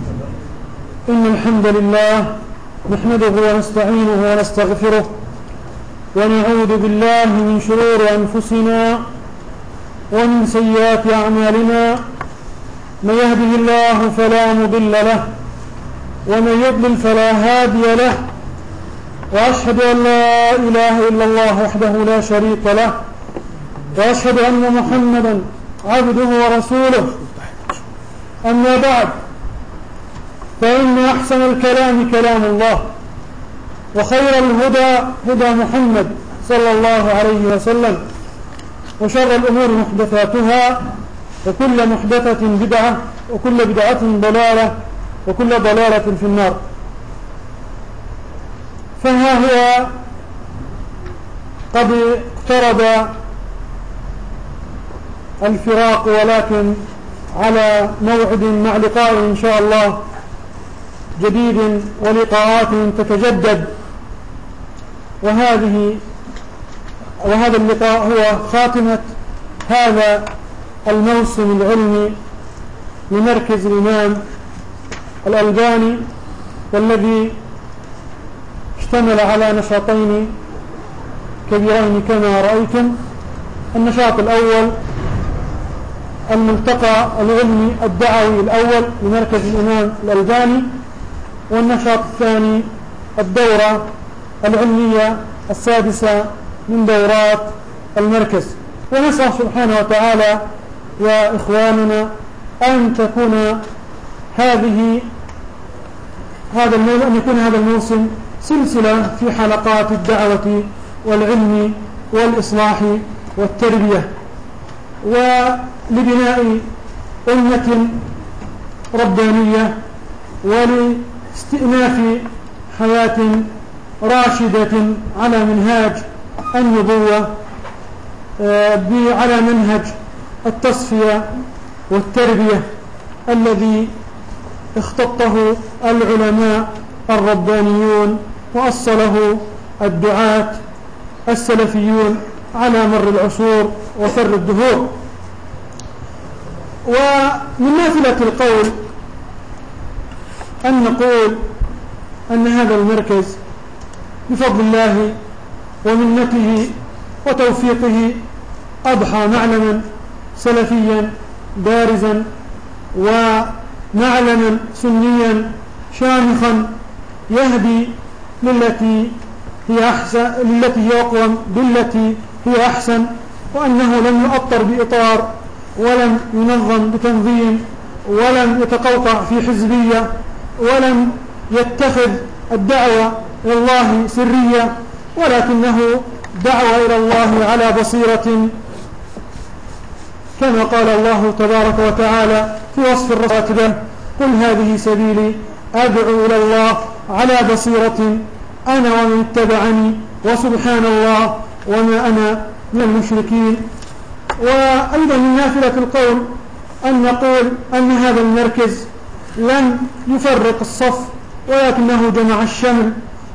إن الحمد لله نحمده ونستعينه ونستغفره ونعوذ بالله من شرور أنفسنا ومن سيئات أعمالنا. من يهده الله فلا مضل له ومن يضلل فلا هادي له، وأشهد أن لا إله إلا الله وحده لا شريك له، وأشهد أن محمدا عبده ورسوله. أما بعد، فإن أحسن الكلام كلام الله، وخير الهدى هدى محمد صلى الله عليه وسلم، وشر الأمور محدثاتها، وكل محدثة بدعة، وكل بدعة ضلالة، وكل ضلالة في النار. فها هو قد اقترب الفراق، ولكن على موعد مع لقاء إن شاء الله جديد ولقاءات تتجدد. وهذا اللقاء هو خاتمة هذا الموسم العلمي لمركز الإمام الألباني، والذي اشتمل على نشاطين كبيرين كما رأيتم. النشاط الأول الملتقى العلمي الدعوي الأول لمركز الإمام الألباني، والنشاط الثاني الدورة العلمية السادسة من دورات المركز. ونسأل سبحانه وتعالى يا إخواننا أن يكون هذا الموسم سلسلة في حلقات الدعوة والعلم والإصلاح والتربية، ولبناء أمة ربانية، ولاستئناف حياة راشدة على منهاج النبوة، على منهج التصفية والتربية الذي اختطه العلماء الربانيون وأصله الدعاة السلفيون على مر العصور وفر الدهور. ومن نافلة القول أن نقول أن هذا المركز بفضل الله ومنته وتوفيقه أضحى معلما سلفيا بارزا، ومعلما سنيا شامخا يهدي للتي هي أقوم بالتي هي أحسن، وأنه لم يؤطر بإطار، ولم ينظم بتنظيم، ولم يتقوقع في حزبية، ولم يتخذ الدعوة إلى الله سرية، ولكنه دعوة إلى الله على بصيرة، كما قال الله تبارك وتعالى في وصف الرسول: قل هذه سبيلي أدعو إلى الله على بصيرة أنا ومن اتبعني وسبحان الله وما أنا من المشركين. وأيضا من نافلة القول أن نقول أن هذا المركز لن يفرق الصف، ولكنه جمع الشمل،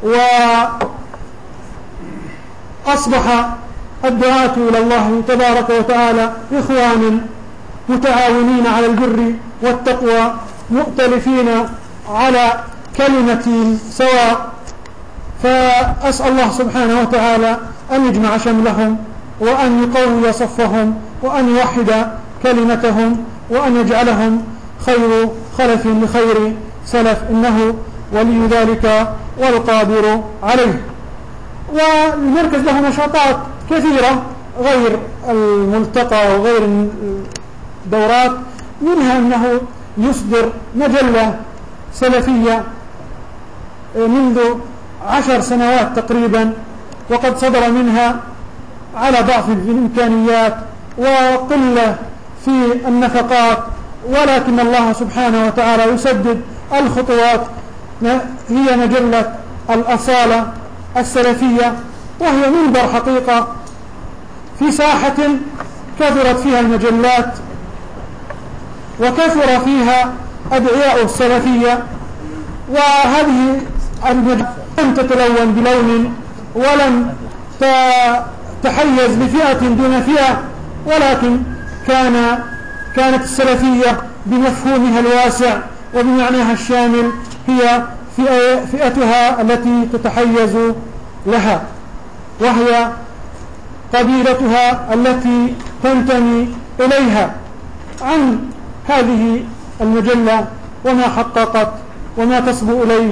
وأصبح الدعاة إلى الله تبارك وتعالى إخوانا متعاونين على البر والتقوى، مؤتلفين على كلمة سواء. فأسأل الله سبحانه وتعالى أن يجمع شملهم، وأن يقوي صفهم، وأن يوحد كلمتهم، وأن يجعلهم خير خلف لخير سلف، إنه ولي ذلك والقادر عليه. والمركز له نشاطات كثيرة غير الملتقى وغير الدورات، منها أنه يصدر مجلة سلفية منذ 10 سنوات تقريبا، وقد صدر منها على ضعف في الإمكانيات وقلة في النفقات، ولكن الله سبحانه وتعالى يسدد الخطوات. هي مجلة الأصالة السلفية، وهي منبر حقيقة في ساحة كثرت فيها المجلات، وكثر فيها أدعياء السلفية، وهذه المجلة لم تتلون بلون، ولم تحيز لفئة دون فئة، ولكن كانت السلفية بمفهومها الواسع وبمعناها الشامل هي فئتها التي تتحيز لها، وهي قبيلتها التي تنتمي إليها. عن هذه المجلة وما حققت وما تصبو إليه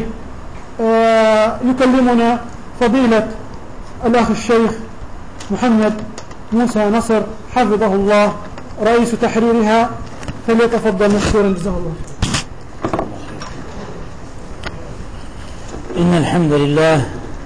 يكلمنا فضيلة الأخ الشيخ محمد موسى نصر حفظه الله رئيس تحريرها، فليتفضل مشكورا جزاه الله. إن الحمد لله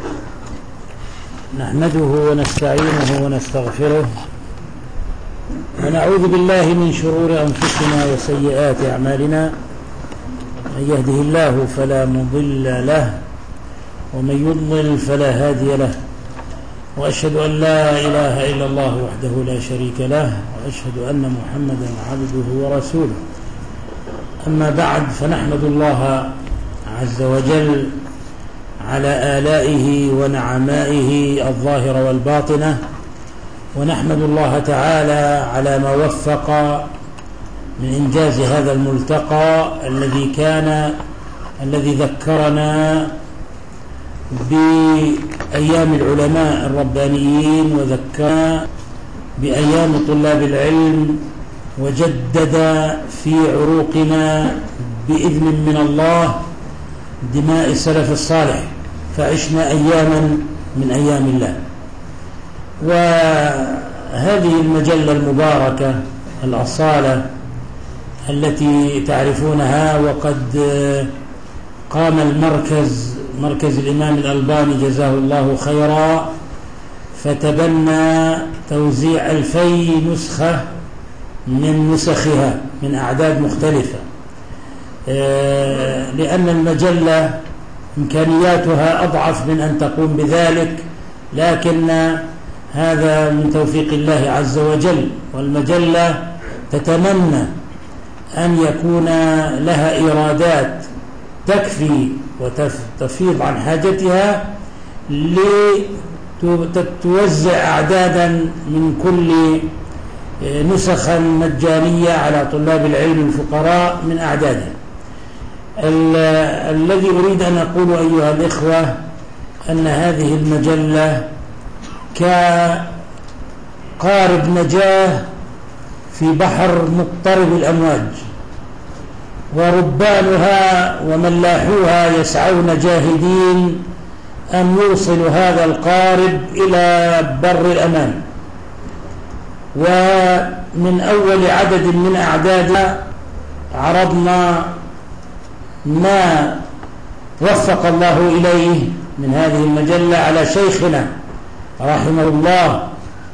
نحمده ونستعينه ونستغفره ونعوذ بالله من شرور أنفسنا وسيئات أعمالنا، من يهده الله فلا مضل له ومن يضلل فلا هادي له، وأشهد أن لا إله إلا الله وحده لا شريك له، وأشهد أن محمدا عبده ورسوله. أما بعد، فنحمد الله عز وجل على آلائه ونعمائه الظاهرة والباطنة، ونحمد الله تعالى على ما وفق من إنجاز هذا الملتقى الذي ذكرنا بأيام العلماء الربانيين، وذكرنا بأيام طلاب العلم، وجدد في عروقنا بإذن من الله دماء السلف الصالح، فعشنا أياما من أيام الله. وهذه المجلة المباركة الأصالة التي تعرفونها، وقد قام مركز الإمام الألباني جزاه الله خيرا فتبنى توزيع 2000 نسخة من نسخها من أعداد مختلفة، لأن المجلة إمكانياتها أضعف من أن تقوم بذلك، لكن هذا من توفيق الله عز وجل. والمجلة تتمنى أن يكون لها إيرادات تكفي وتفيض عن حاجتها لتوزع أعدادا من كل نسخا مجانية على طلاب العلم الفقراء من أعدادها. الذي أريد أن أقول أيها الإخوة أن هذه المجلة كقارب نجاة في بحر مضطرب الأمواج، وربانها وملاحوها يسعون جاهدين أن يوصلوا هذا القارب إلى بر الأمان. ومن أول عدد من أعدادها عرضنا ما وفق الله إليه من هذه المجلة على شيخنا رحمه الله،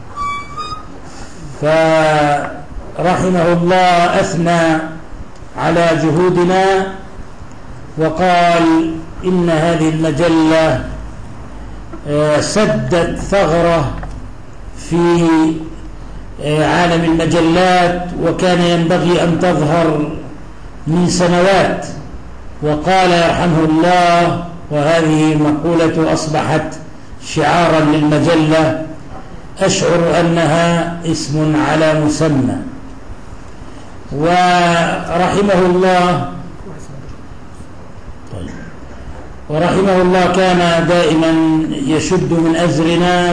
فرحمه الله أثنى على جهودنا وقال إن هذه المجلة سدت ثغرة في عالم المجلات، وكان ينبغي أن تظهر من سنوات. وقال يرحمه الله، وهذه مقولة أصبحت شعارا للمجلة: أشعر أنها اسم على مسمى. ورحمه الله كان دائما يشد من أزرنا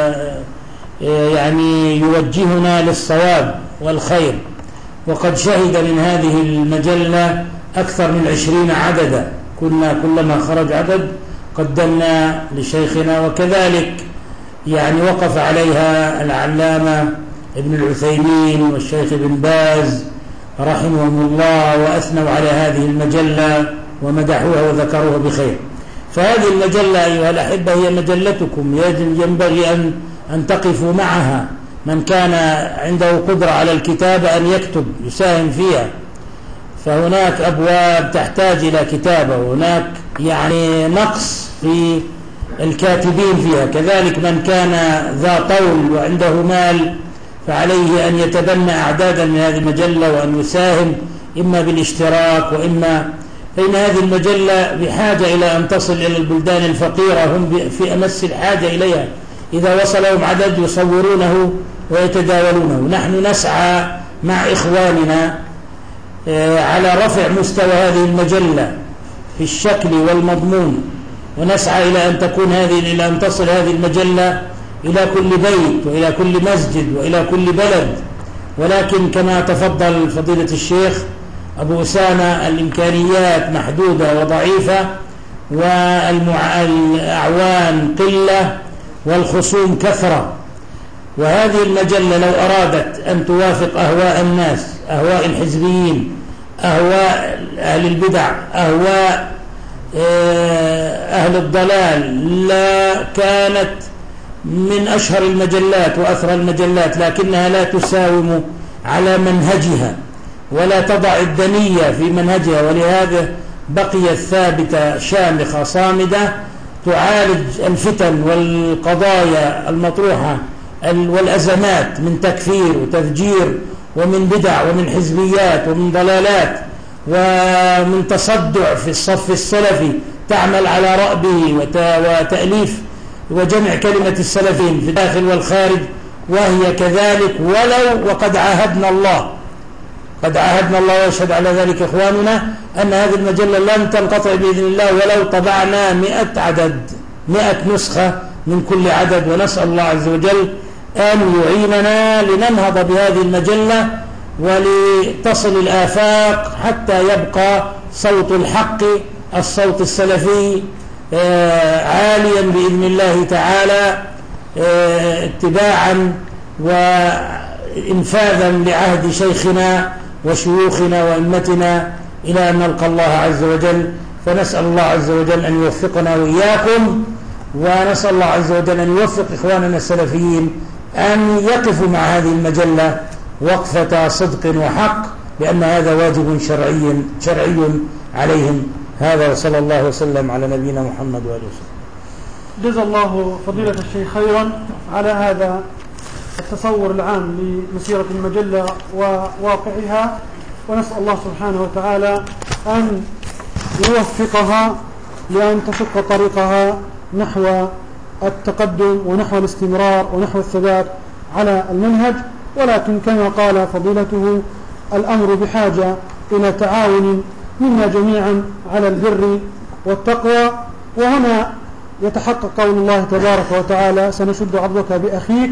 ويعني يوجهنا للصواب والخير. وقد شهد من هذه المجلة أكثر من 20 عددا، كلما خرج عدد قدمنا لشيخنا، وكذلك يعني وقف عليها العلامة ابن العثيمين والشيخ ابن باز رحمهم الله، وأثنوا على هذه المجلة ومدحوها وذكروها بخير. فهذه المجلة أيها الأحبة هي مجلتكم، ينبغي أن تقفوا معها. من كان عنده قدرة على الكتابة أن يكتب يساهم فيها، فهناك أبواب تحتاج إلى كتابة، وهناك يعني نقص في الكاتبين فيها. كذلك من كان ذا طول وعنده مال فعليه أن يتبنى أعدادا من هذه المجلة وأن يساهم إما بالاشتراك وإما، فإن هذه المجلة بحاجة إلى أن تصل إلى البلدان الفقيرة، هم في أمس الحاجة إليها. إذا وصلهم عدد يصورونه ويتداولونه. نحن نسعى مع إخواننا على رفع مستوى هذه المجلة في الشكل والمضمون، ونسعى إلى أن تصل هذه المجلة إلى كل بيت وإلى كل مسجد وإلى كل بلد. ولكن كما تفضل فضيلة الشيخ أبو أسامة الإمكانيات محدودة وضعيفة، والأعوان قلة، والخصوم كثرة. وهذه المجلة لو أرادت أن توافق أهواء الناس، أهواء الحزبيين، أهواء أهل البدع، أهواء أهل الضلال، لا كانت من أشهر المجلات وأثرى المجلات، لكنها لا تساوم على منهجها ولا تضع الدنية في منهجها، ولهذا بقيت ثابتة شامخة صامدة تعالج الفتن والقضايا المطروحة والأزمات من تكفير وتفجير ومن بدع ومن حزبيات ومن ضلالات ومن تصدع في الصف السلفي، تعمل على رأبه وتأليف وجمع كلمة السلفين في الداخل والخارج، وهي كذلك. وقد عاهدنا الله ويشهد على ذلك إخواننا أن هذه المجلة لن تنقطع بإذن الله ولو طبعنا 100 نسخة من كل عدد. ونسأل الله عز وجل أن يعيننا لننهض بهذه المجلة ولتصل الآفاق حتى يبقى صوت الحق، الصوت السلفي، عاليا بإذن الله تعالى، اتباعا وإنفاذا لعهد شيخنا وشيوخنا وأئمتنا إلى أن نلقى الله عز وجل. فنسأل الله عز وجل أن يوفقنا وإياكم، ونسأل الله عز وجل أن يوفق إخواننا السلفيين أن يقفوا مع هذه المجلة وقفة صدق وحق، لأن هذا واجب شرعي عليهم. هذا وصلى الله وسلم على نبينا محمد وآله وسلم. جزا الله فضيلة الشيخ خيرا على هذا التصور العام لمسيرة المجلة وواقعها، ونسأل الله سبحانه وتعالى أن يوفقها لأن تشق طريقها نحو التقدم ونحو الاستمرار ونحو الثبات على المنهج. ولكن كما قال فضيلته الأمر بحاجة إلى تعاون منا جميعا على البر والتقوى. وهنا يتحقق قول الله تبارك وتعالى: سنشد عضدك بأخيك،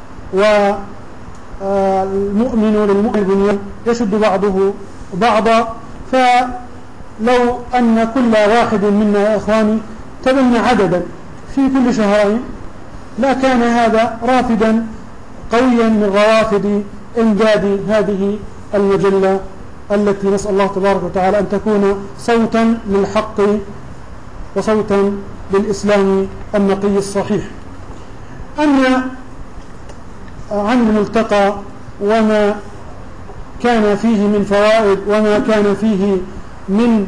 والمؤمن للمؤمن بنيان يشد بعضه بعضا. فلو أن كل واحد منا يا إخواني تبنى عددا في كل شهرين لا كان هذا رافدا قويا من روافد إمداد هذه المجلة التي نسأل الله تبارك وتعالى أن تكون صوتا للحق وصوتا للإسلام النقي الصحيح. أما عن الملتقى وما كان فيه من فوائد وما كان فيه من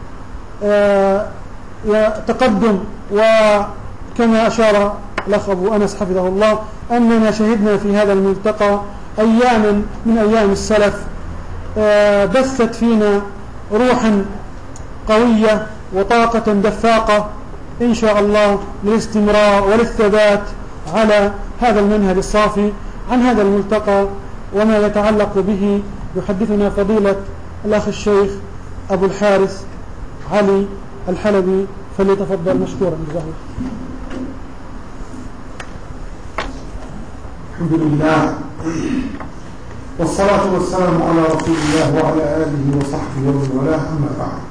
تقدم، وكما أشار الأخ أبو أنس حفظه الله أننا شهدنا في هذا الملتقى أياما من أيام السلف بثت فينا روحا قوية وطاقة دفاقة إن شاء الله للاستمرار وللثبات على هذا المنهج الصافي. عن هذا الملتقى وما يتعلق به يحدثنا فضيلة الأخ الشيخ أبو الحارث علي الحلبي، فليتفضل مشكورا جزاه الله. الحمد لله والصلاة والسلام على رسول الله وعلى آله وصحبه ومن والاه، أما بعد.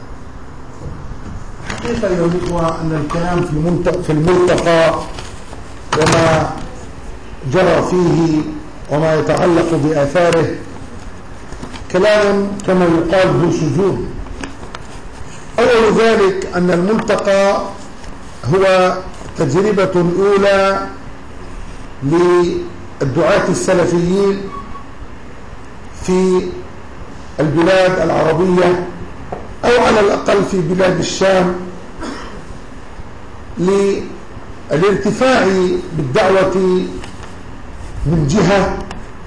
حقيقة أيها الإخوة أن الكلام في الملتقى وما جرى فيه وما يتعلق بآثاره كلام كما يقال ذو شجون. أول ذلك أن الملتقى هو تجربة أولى للدعاة السلفيين في البلاد العربية أو على الأقل في بلاد الشام للارتفاع بالدعوة من جهة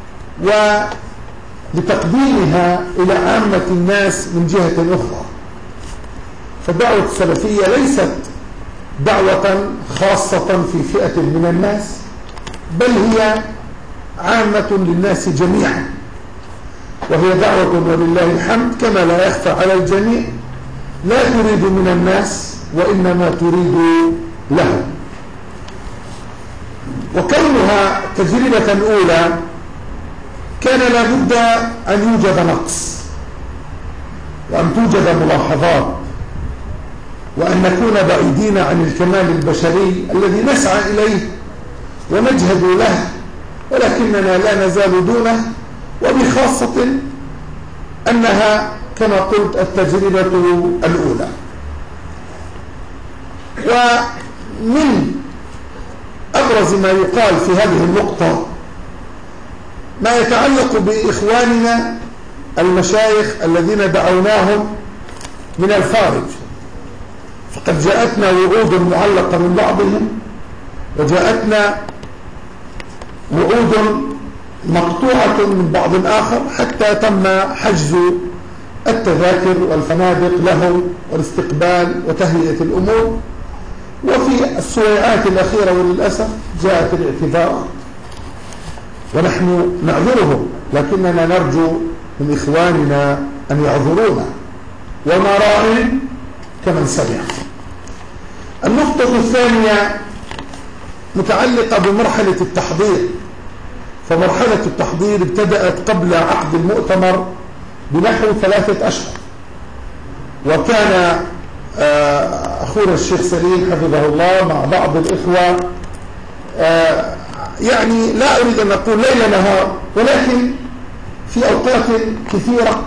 ولتقديمها إلى عامة الناس من جهة أخرى. فالدعوة السلفية ليست دعوة خاصة في فئة من الناس، بل هي عامة للناس جميعا. وهي دعوة ولله الحمد كما لا يخفى على الجميع لا تريد من الناس وإنما تريد لهم. وكونها تجربة أولى كان لابد أن يوجد نقص وأن توجد ملاحظات وأن نكون بعيدين عن الكمال البشري الذي نسعى إليه ونجهد له، ولكننا لا نزال دونه، وبخاصة أنها كما قلت التجربة الأولى. ومن أبرز ما يقال في هذه النقطة ما يتعلق بإخواننا المشايخ الذين دعوناهم من الخارج، فقد جاءتنا وعود معلقة من بعضهم، وجاءتنا وعود مقطوعة من بعض آخر، حتى تم حجز التذاكر والفنادق لهم والاستقبال وتهيئة الأمور. وفي السويعات الأخيرة وللأسف جاءت الاعتذارات، ونحن نعذرهم، لكننا نرجو من إخواننا أن يعذرونا، وما راع كمن سمع. النقطة الثانية متعلقة بمرحلة التحضير، فمرحلة التحضير ابتدأت قبل عقد المؤتمر بنحو 3 أشهر، وكان أخونا الشيخ سليم حفظه الله مع بعض الإخوة يعني لا أريد أن أقول ليل نهار، ولكن في أوقات كثيرة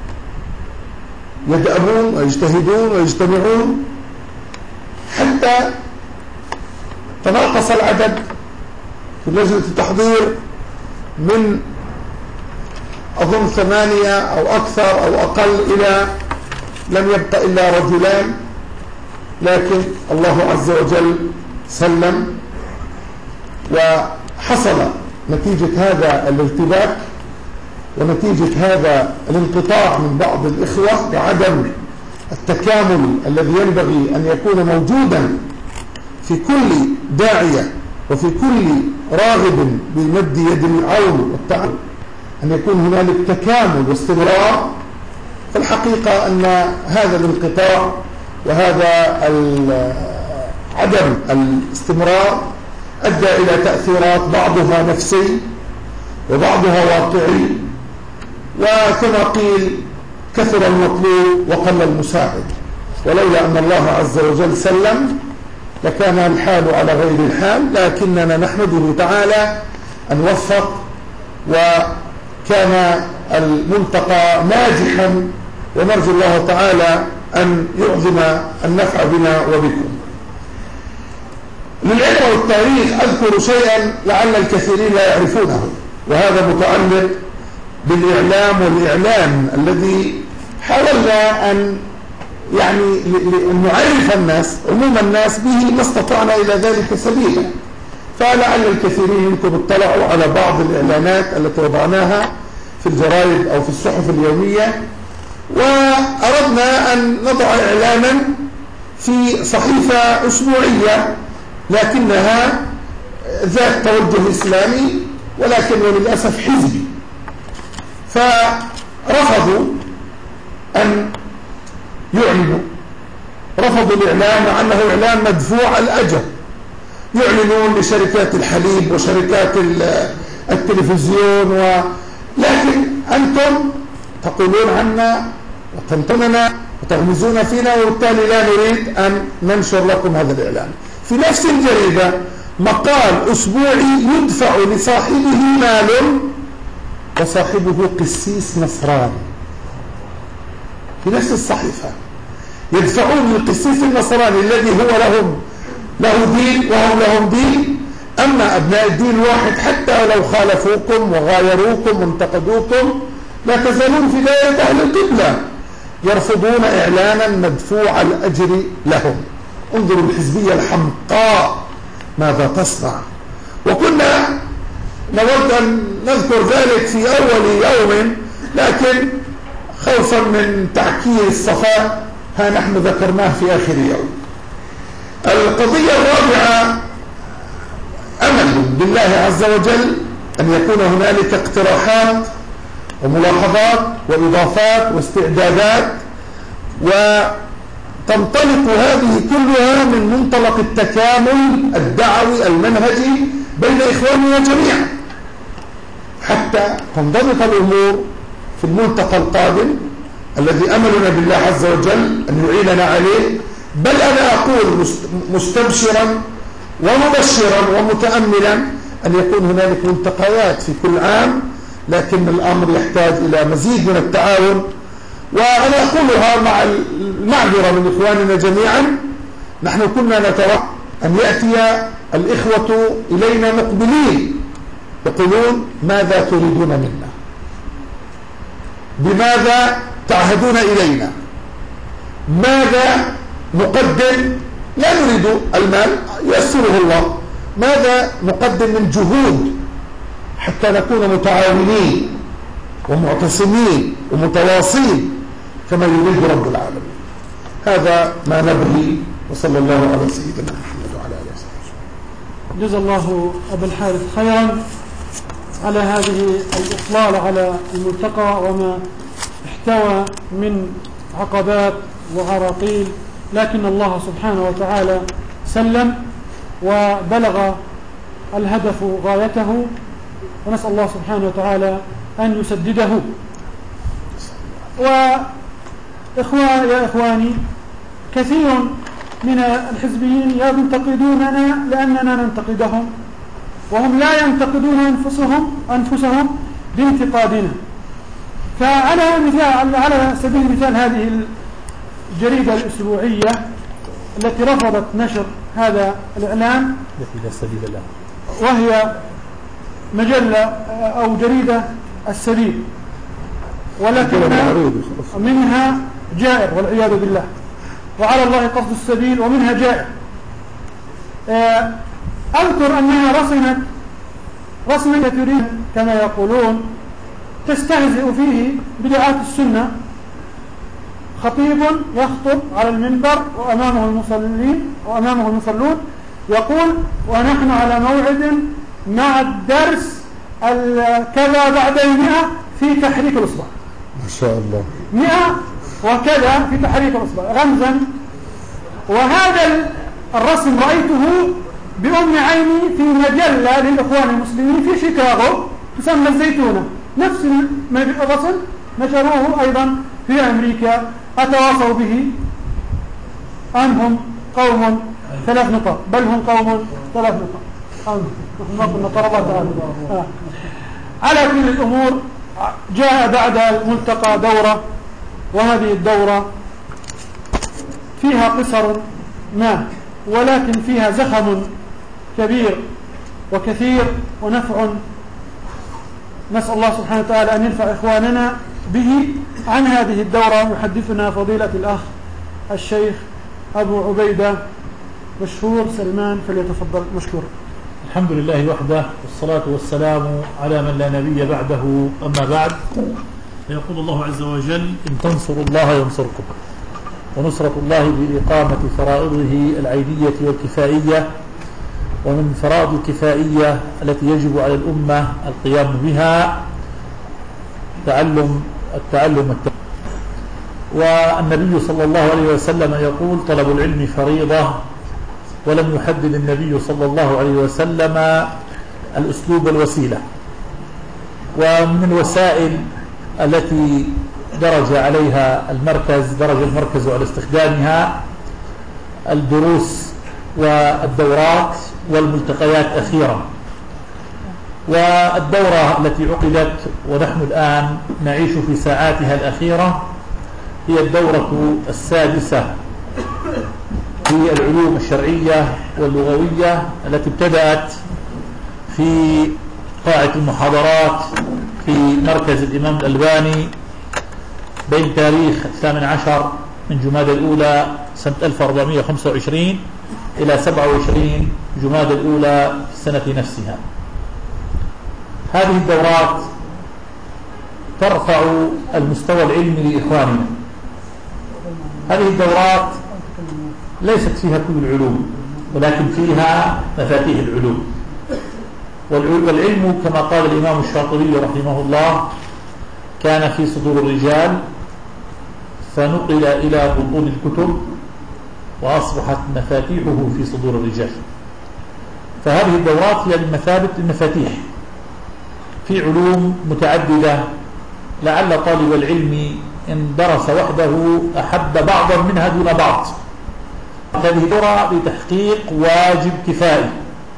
يدأبون ويجتهدون ويجتمعون حتى تناقص العدد في لجنة التحضير من أظن 8 أو أكثر أو أقل إلى لم يبقى إلا رجلان، لكن الله عز وجل سلم. وحصل نتيجة هذا الارتباك ونتيجة هذا الانقطاع من بعض الإخوة وعدم التكامل الذي ينبغي أن يكون موجودا في كل داعية وفي كل راغب بمد يد العون والتعاون، أن يكون هنالك تكامل واستمرار. فالحقيقة أن هذا الانقطاع وهذا عدم الاستمرار أدى إلى تأثيرات بعضها نفسي وبعضها واقعي، وكما قيل كثر المطلوب وقل المساعد، ولولا أن الله عز وجل سلم لكان الحال على غير الحال، لكننا نحمده تعالى أن وفق وكان الملتقى ناجحا، ونرجو الله تعالى أن يعظم النفع بنا وبكم. للعلم والتاريخ أذكر شيئا لعل الكثيرين لا يعرفونه، وهذا متعلق بالإعلام والإعلان الذي حاولنا أن يعني نعرف الناس عموم الناس به ما استطعنا إلى ذلك سبيلا. فلعل الكثيرين منكم اطلعوا على بعض الإعلانات التي وضعناها في الجرائد أو في الصحف اليومية، وأردنا أن نضع إعلانا في صحيفة أسبوعية لكنها ذات توجه إسلامي ولكن وللأسف حزبي، فرفضوا أن يعلنوا، رفضوا الإعلان مع أنه إعلان مدفوع الأجر، يعلنون لشركات الحليب وشركات التلفزيون لكن أنتم تقولون عنا وتنتمنا وتغمزون فينا، وبالتالي لا نريد أن ننشر لكم هذا الإعلان. في نفس الجريدة مقال أسبوعي يدفع لصاحبه مال وصاحبه قسيس نصراني، في نفس الصحيفة يدفعون للقسيس النصراني الذي هو له دين وهم لهم دين، أما أبناء الدين واحد حتى لو خالفوكم وغايروكم وانتقدوكم لا تزالون في دائرة أهل القبلة، يرفضون إعلانا مدفوع الأجر لهم. انظروا الحزبية الحمقاء ماذا تصنع. وكنا نود أن نذكر ذلك في أول يوم، لكن خوفا من تعكير الصفاء ها نحن ذكرناه في آخر يوم. القضية الرابعة أمل بالله عز وجل أن يكون هنالك اقتراحات وملاحظات وإضافات واستعدادات، وتنطلق هذه كلها من منطلق التكامل الدعوي المنهجي بين إخواننا جميعا، حتى تنضبط الأمور في الملتقى القادم الذي أملنا بالله عز وجل أن يعيننا عليه. بل أنا أقول مستبشرا ومبشرا ومتأملا أن يكون هنالك ملتقيات في كل عام، لكن الأمر يحتاج إلى مزيد من التعاون. وأنا أقولها مع المعذرة من إخواننا جميعا، نحن كنا نتوقع أن يأتي الإخوة إلينا مقبلين يقولون ماذا تريدون منا، بماذا تعهدون إلينا، ماذا نقدم، لا نريد المال ييسره الله، ماذا نقدم من جهود حتى نكون متعاونين ومعتصمين ومتواصين كما يريد رب العالمين. هذا ما نبغي، وصلى الله على سيدنا محمد وعلى آله وصحبه. جزا الله أبا الحارث خيرا على هذه الإطلال على الملتقى وما احتوى من عقبات وعراقيل، لكن الله سبحانه وتعالى سلم وبلغ الهدف غايته، ونسأل الله سبحانه وتعالى أن يسدده. يا إخواني، كثير من الحزبيين ينتقدوننا لأننا ننتقدهم، وهم لا ينتقدون أنفسهم بانتقادنا. فعلى سبيل المثال هذه الجريدة الأسبوعية التي رفضت نشر هذا الإعلان، وهي مجلة أو جريدة السبيل، ولكن منها جائر والعياذ بالله، وعلى الله قصد السبيل ومنها جائر. أذكر أنها رسمة تريد كما يقولون تستهزئ فيه بدعاة السنة، خطيب يخطب على المنبر وأمامه المصلون يقول: ونحن على موعد مع الدرس كذا بعد 100 في تحريك الإصبع. ما شاء الله، 100 وكذا في تحريك الإصبع رمزا. وهذا الرسم رأيته بأم عيني في مجلة للإخوان المسلمين في شيكاغو تسمى الزيتونة، نفس الرسم نشروه أيضا في أمريكا. أتواصوا به أم هم قوم 3 نقاط، بل هم قوم 3 نقاط. على كل الأمور، جاء بعد الملتقى دورة، وهذه الدورة فيها قصر ما، ولكن فيها زخم كبير وكثير ونفع. نسأل الله سبحانه وتعالى أن ينفع إخواننا به. عن هذه الدورة يحدثنا فضيلة الأخ الشيخ أبو عبيدة مشهور سلمان، فليتفضل مشكور. الحمد لله وحده، والصلاة والسلام على من لا نبي بعده. أما بعد، يقول الله عز وجل: إن تنصروا الله ينصركم. ونصرة الله بإقامة فرائضه العينية والكفائية. ومن فرائض الكفائية التي يجب على الأمة القيام بها التعلم. والنبي صلى الله عليه وسلم يقول: طلب العلم فريضة. ولم يحدد النبي صلى الله عليه وسلم الأسلوب والوسيلة. ومن الوسائل التي درج المركز على استخدامها الدروس والدورات والملتقيات أخيرا. والدورة التي عقدت ونحن الآن نعيش في ساعاتها الأخيرة هي الدورة السادسة في العلوم الشرعية واللغوية، التي ابتدأت في قاعة المحاضرات في مركز الإمام الألباني بين تاريخ 18 من جمادى الأولى سنة 1425 إلى 27 جمادى الأولى في السنة نفسها. هذه الدورات ترفع المستوى العلمي لإخواننا. هذه الدورات ليست فيها كل العلوم، ولكن فيها مفاتيح العلوم. والعلم كما قال الإمام الشاطبي رحمه الله: كان في صدور الرجال فنقل إلى بطون الكتب وأصبحت مفاتيحه في صدور الرجال. فهذه الدورات هي بمثابة المفاتيح في علوم متعددة، لعل طالب العلم إن درس وحده أحب بعضا منها دون بعض. هذه دورة لتحقيق واجب كفائي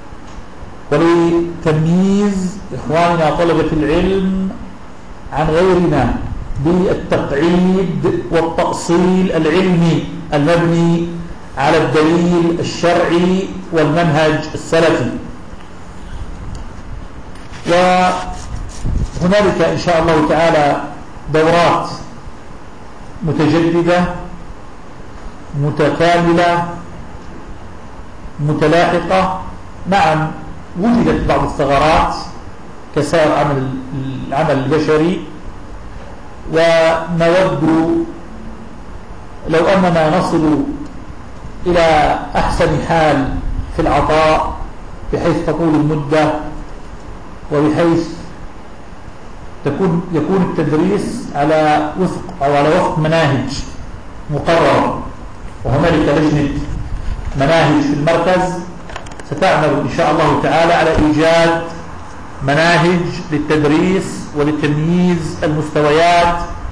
ولتمييز إخواننا طلبة العلم عن غيرنا بالتقعيد والتأصيل العلمي المبني على الدليل الشرعي والمنهج السلفي. وهنالك إن شاء الله تعالى دورات متجددة متكاملة متلاحقة. نعم وجدت بعض الثغرات كسائر العمل البشري، ونود لو أننا نصل إلى أحسن حال في العطاء بحيث تطول المدة وبحيث يكون التدريس على وفق مناهج مقررة. وهنالك لجنة مناهج في المركز ستعمل إن شاء الله تعالى على إيجاد مناهج للتدريس ولتمييز المستويات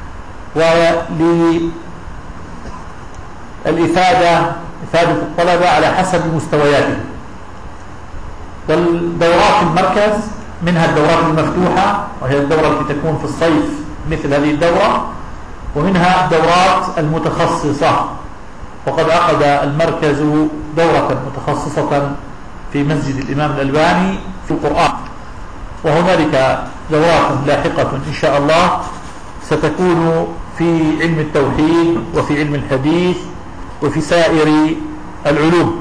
وللإفادة إفادة الطلبة على حسب مستوياتهم. والدورات المركز منها الدورات المفتوحة وهي الدورة التي تكون في الصيف مثل هذه الدورة، ومنها الدورات المتخصصة. وقد عقد المركز دورة متخصصة في مسجد الإمام الألباني في القرآن، وهنالك دورات لاحقة إن شاء الله ستكون في علم التوحيد وفي علم الحديث وفي سائر العلوم.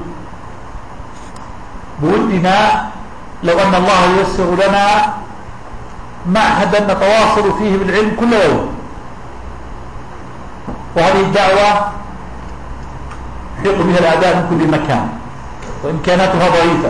بودنا لو أن الله ييسر لنا معهدا نتواصل فيه بالعلم كل يوم، وهذه الدعوة يحيط بها الأعداء من كل مكان وإمكاناتها ضعيفة،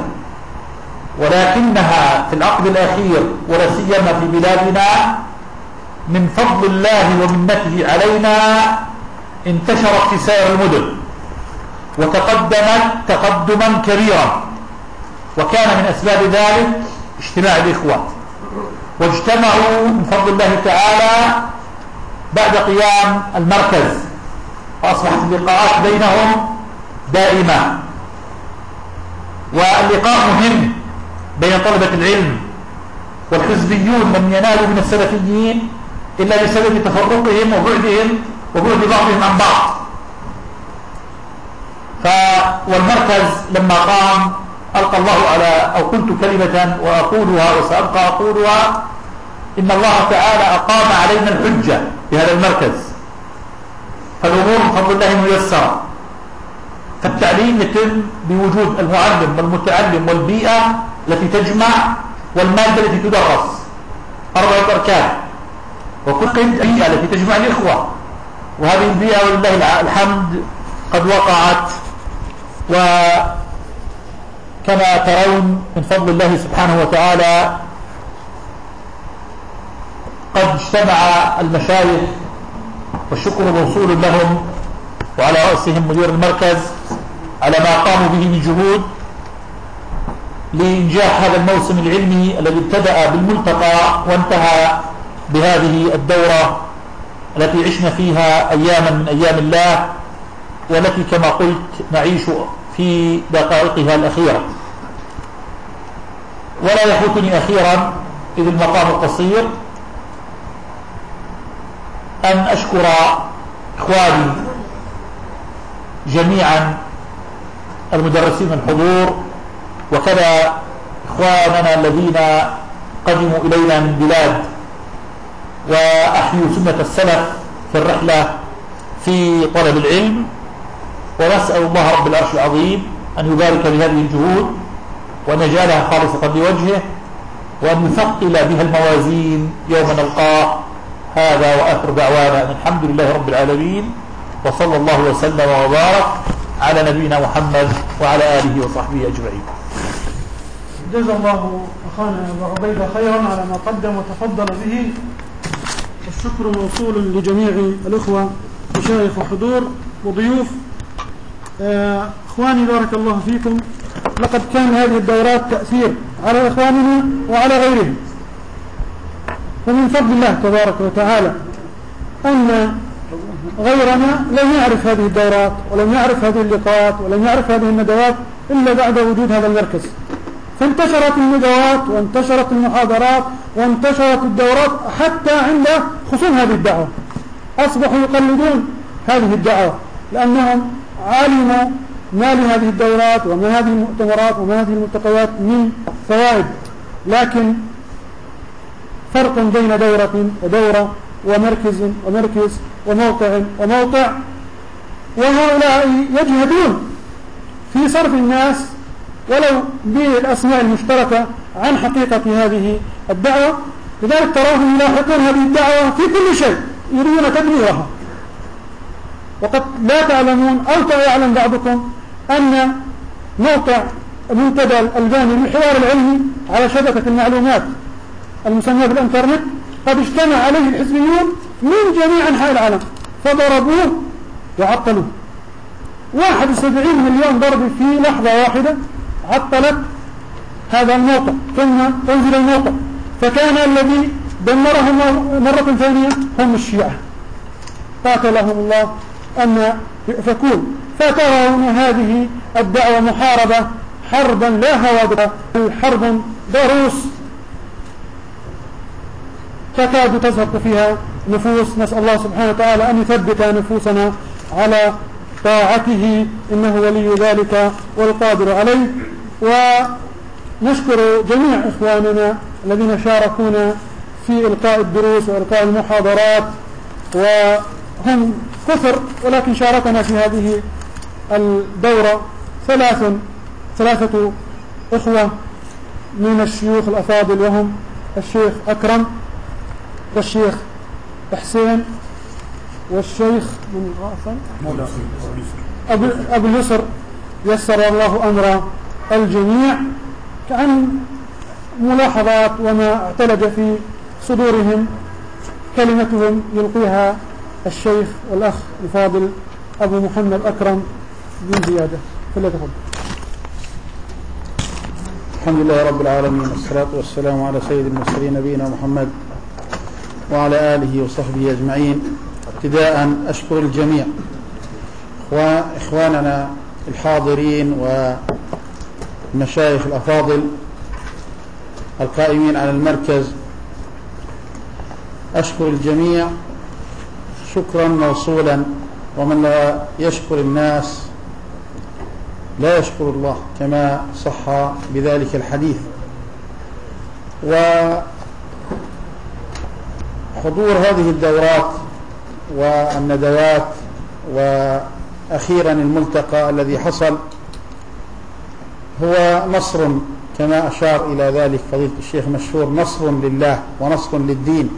ولكنها في العقد الأخير ولا سيما في بلادنا من فضل الله ومنته علينا انتشرت في سائر المدن وتقدمت تقدما كبيرا، وكان من أسباب ذلك اجتماع الإخوة، واجتمعوا من فضل الله تعالى بعد قيام المركز، وأصبحت اللقاءات بينهم دائمة. واللقاء مهم بين طلبة العلم، والحزبيون لم ينالوا من السلفيين إلا بسبب تفرقهم وبعد بعضهم عن بعض. والمركز لما قام ألقى الله على أو قلت كلمة وأقولها وسأبقى أقولها: إن الله تعالى أقام علينا الحجة بهذا المركز، فالأمور بفضل الله ميسرة. فالتعليم يتم بوجود المعلم والمتعلم والبيئة التي تجمع والمادة التي تدرس، 4 أركان، وكل البيئة التي تجمع الإخوة. وهذه البيئة ولله الحمد قد وقعت، وكما ترون من فضل الله سبحانه وتعالى قد اجتمع المشايخ والشكر موصول لهم وعلى رأسهم مدير المركز على ما قاموا به من جهود لإنجاح هذا الموسم العلمي الذي ابتدأ بالملتقى وانتهى بهذه الدورة التي عشنا فيها أياما من أيام الله، والتي كما قلت نعيش في دقائقها الأخيرة. ولا يفوتني أخيرا إذ المقام القصير أن أشكر إخواني جميعا المدرسين الحضور، وكذا إخواننا الذين قدموا إلينا من بلاد وأحيوا سنة السلف في الرحلة في طلب العلم. ونسأل الله رب العرش العظيم أن يبارك بهذه الجهود وأن يجعلها خالصة لوجهه، وأن يثقل بها الموازين يوم نلقاه. هذا وآخر دعوانا أن الحمد لله رب العالمين، وصلى الله وسلم وبارك على نبينا محمد وعلى آله وصحبه أجمعين. جزا الله أخانا أبو عبيدة خيرا على ما قدم وتفضل به الشكر موصول لجميع الإخوة مشايخ وحضور وضيوف. إخواني بارك الله فيكم، لقد كان هذه الدورات تأثير على إخواننا وعلى غيرهم، ومن فضل الله تبارك وتعالى أن غيرنا لم يعرف هذه الدورات ولم يعرف هذه اللقاءات ولم يعرف هذه الندوات إلا بعد وجود هذا المركز، فانتشرت الندوات وانتشرت المحاضرات وانتشرت الدورات حتى عند خصوم هذه الدعوة، أصبحوا يقلدون هذه الدعوة لأنهم علموا ما لهذه الدورات وما هذه المؤتمرات وما هذه الملتقيات من فوائد. لكن فرق بين دورة ودورة ومركز ومركز وموقع وموقع، وهؤلاء يجهدون في صرف الناس ولو بالأسماء المشتركة عن حقيقة هذه الدعوة. لذلك تراهم يلاحقون هذه الدعوة في كل شيء يريدون تدميرها، وقد لا تعلمون أو يعلم بعضكم أن موقع منتدى الألباني للحوار العلمي على شبكة المعلومات المسمى بالإنترنت قد اجتمع عليه الحزبيون من جميع أنحاء العالم فضربوه وعطلوه. 71 مليون ضرب في لحظة واحدة عطلت هذا الموقع ثم تنزل الموقع، فكان الذي دمره مرة ثانية هم الشيعة قاتلهم الله أن يؤفكون. فترون هذه الدعوة محاربة، حربا لا هوادر، حرب ضروس تكاد تزهق فيها نفوس. نسأل الله سبحانه وتعالى أن يثبت نفوسنا على طاعته، إنه ولي ذلك والقادر عليه. ونشكر جميع إخواننا الذين شاركونا في إلقاء الدروس وإلقاء المحاضرات، وهم كثر، ولكن شاركنا في هذه الدورة ثلاثة إخوة من الشيوخ الأفاضل، وهم الشيخ أكرم والشيخ حسين والشيخ من أبو اليسر، يسر الله أمر الجميع، عن ملاحظات وما اعتلج في صدورهم كلمتهم يلقيها الشيخ والأخ الفاضل أبو محمد أكرم بن زيادة. فليتفضل. الحمد لله رب العالمين، والصلاة والسلام على سيد المرسلين نبينا محمد وعلى آله وصحبه أجمعين. ابتداء أشكر الجميع إخواننا الحاضرين والمشايخ الأفاضل القائمين على المركز. أشكر الجميع شكرا موصولا، ومن لا يشكر الناس لا يشكر الله، كما صح بذلك الحديث. وحضور هذه الدورات والندوات وأخيرا الملتقى الذي حصل هو نصر، كما أشار إلى ذلك فضيلة الشيخ مشهور، نصر لله ونصر للدين.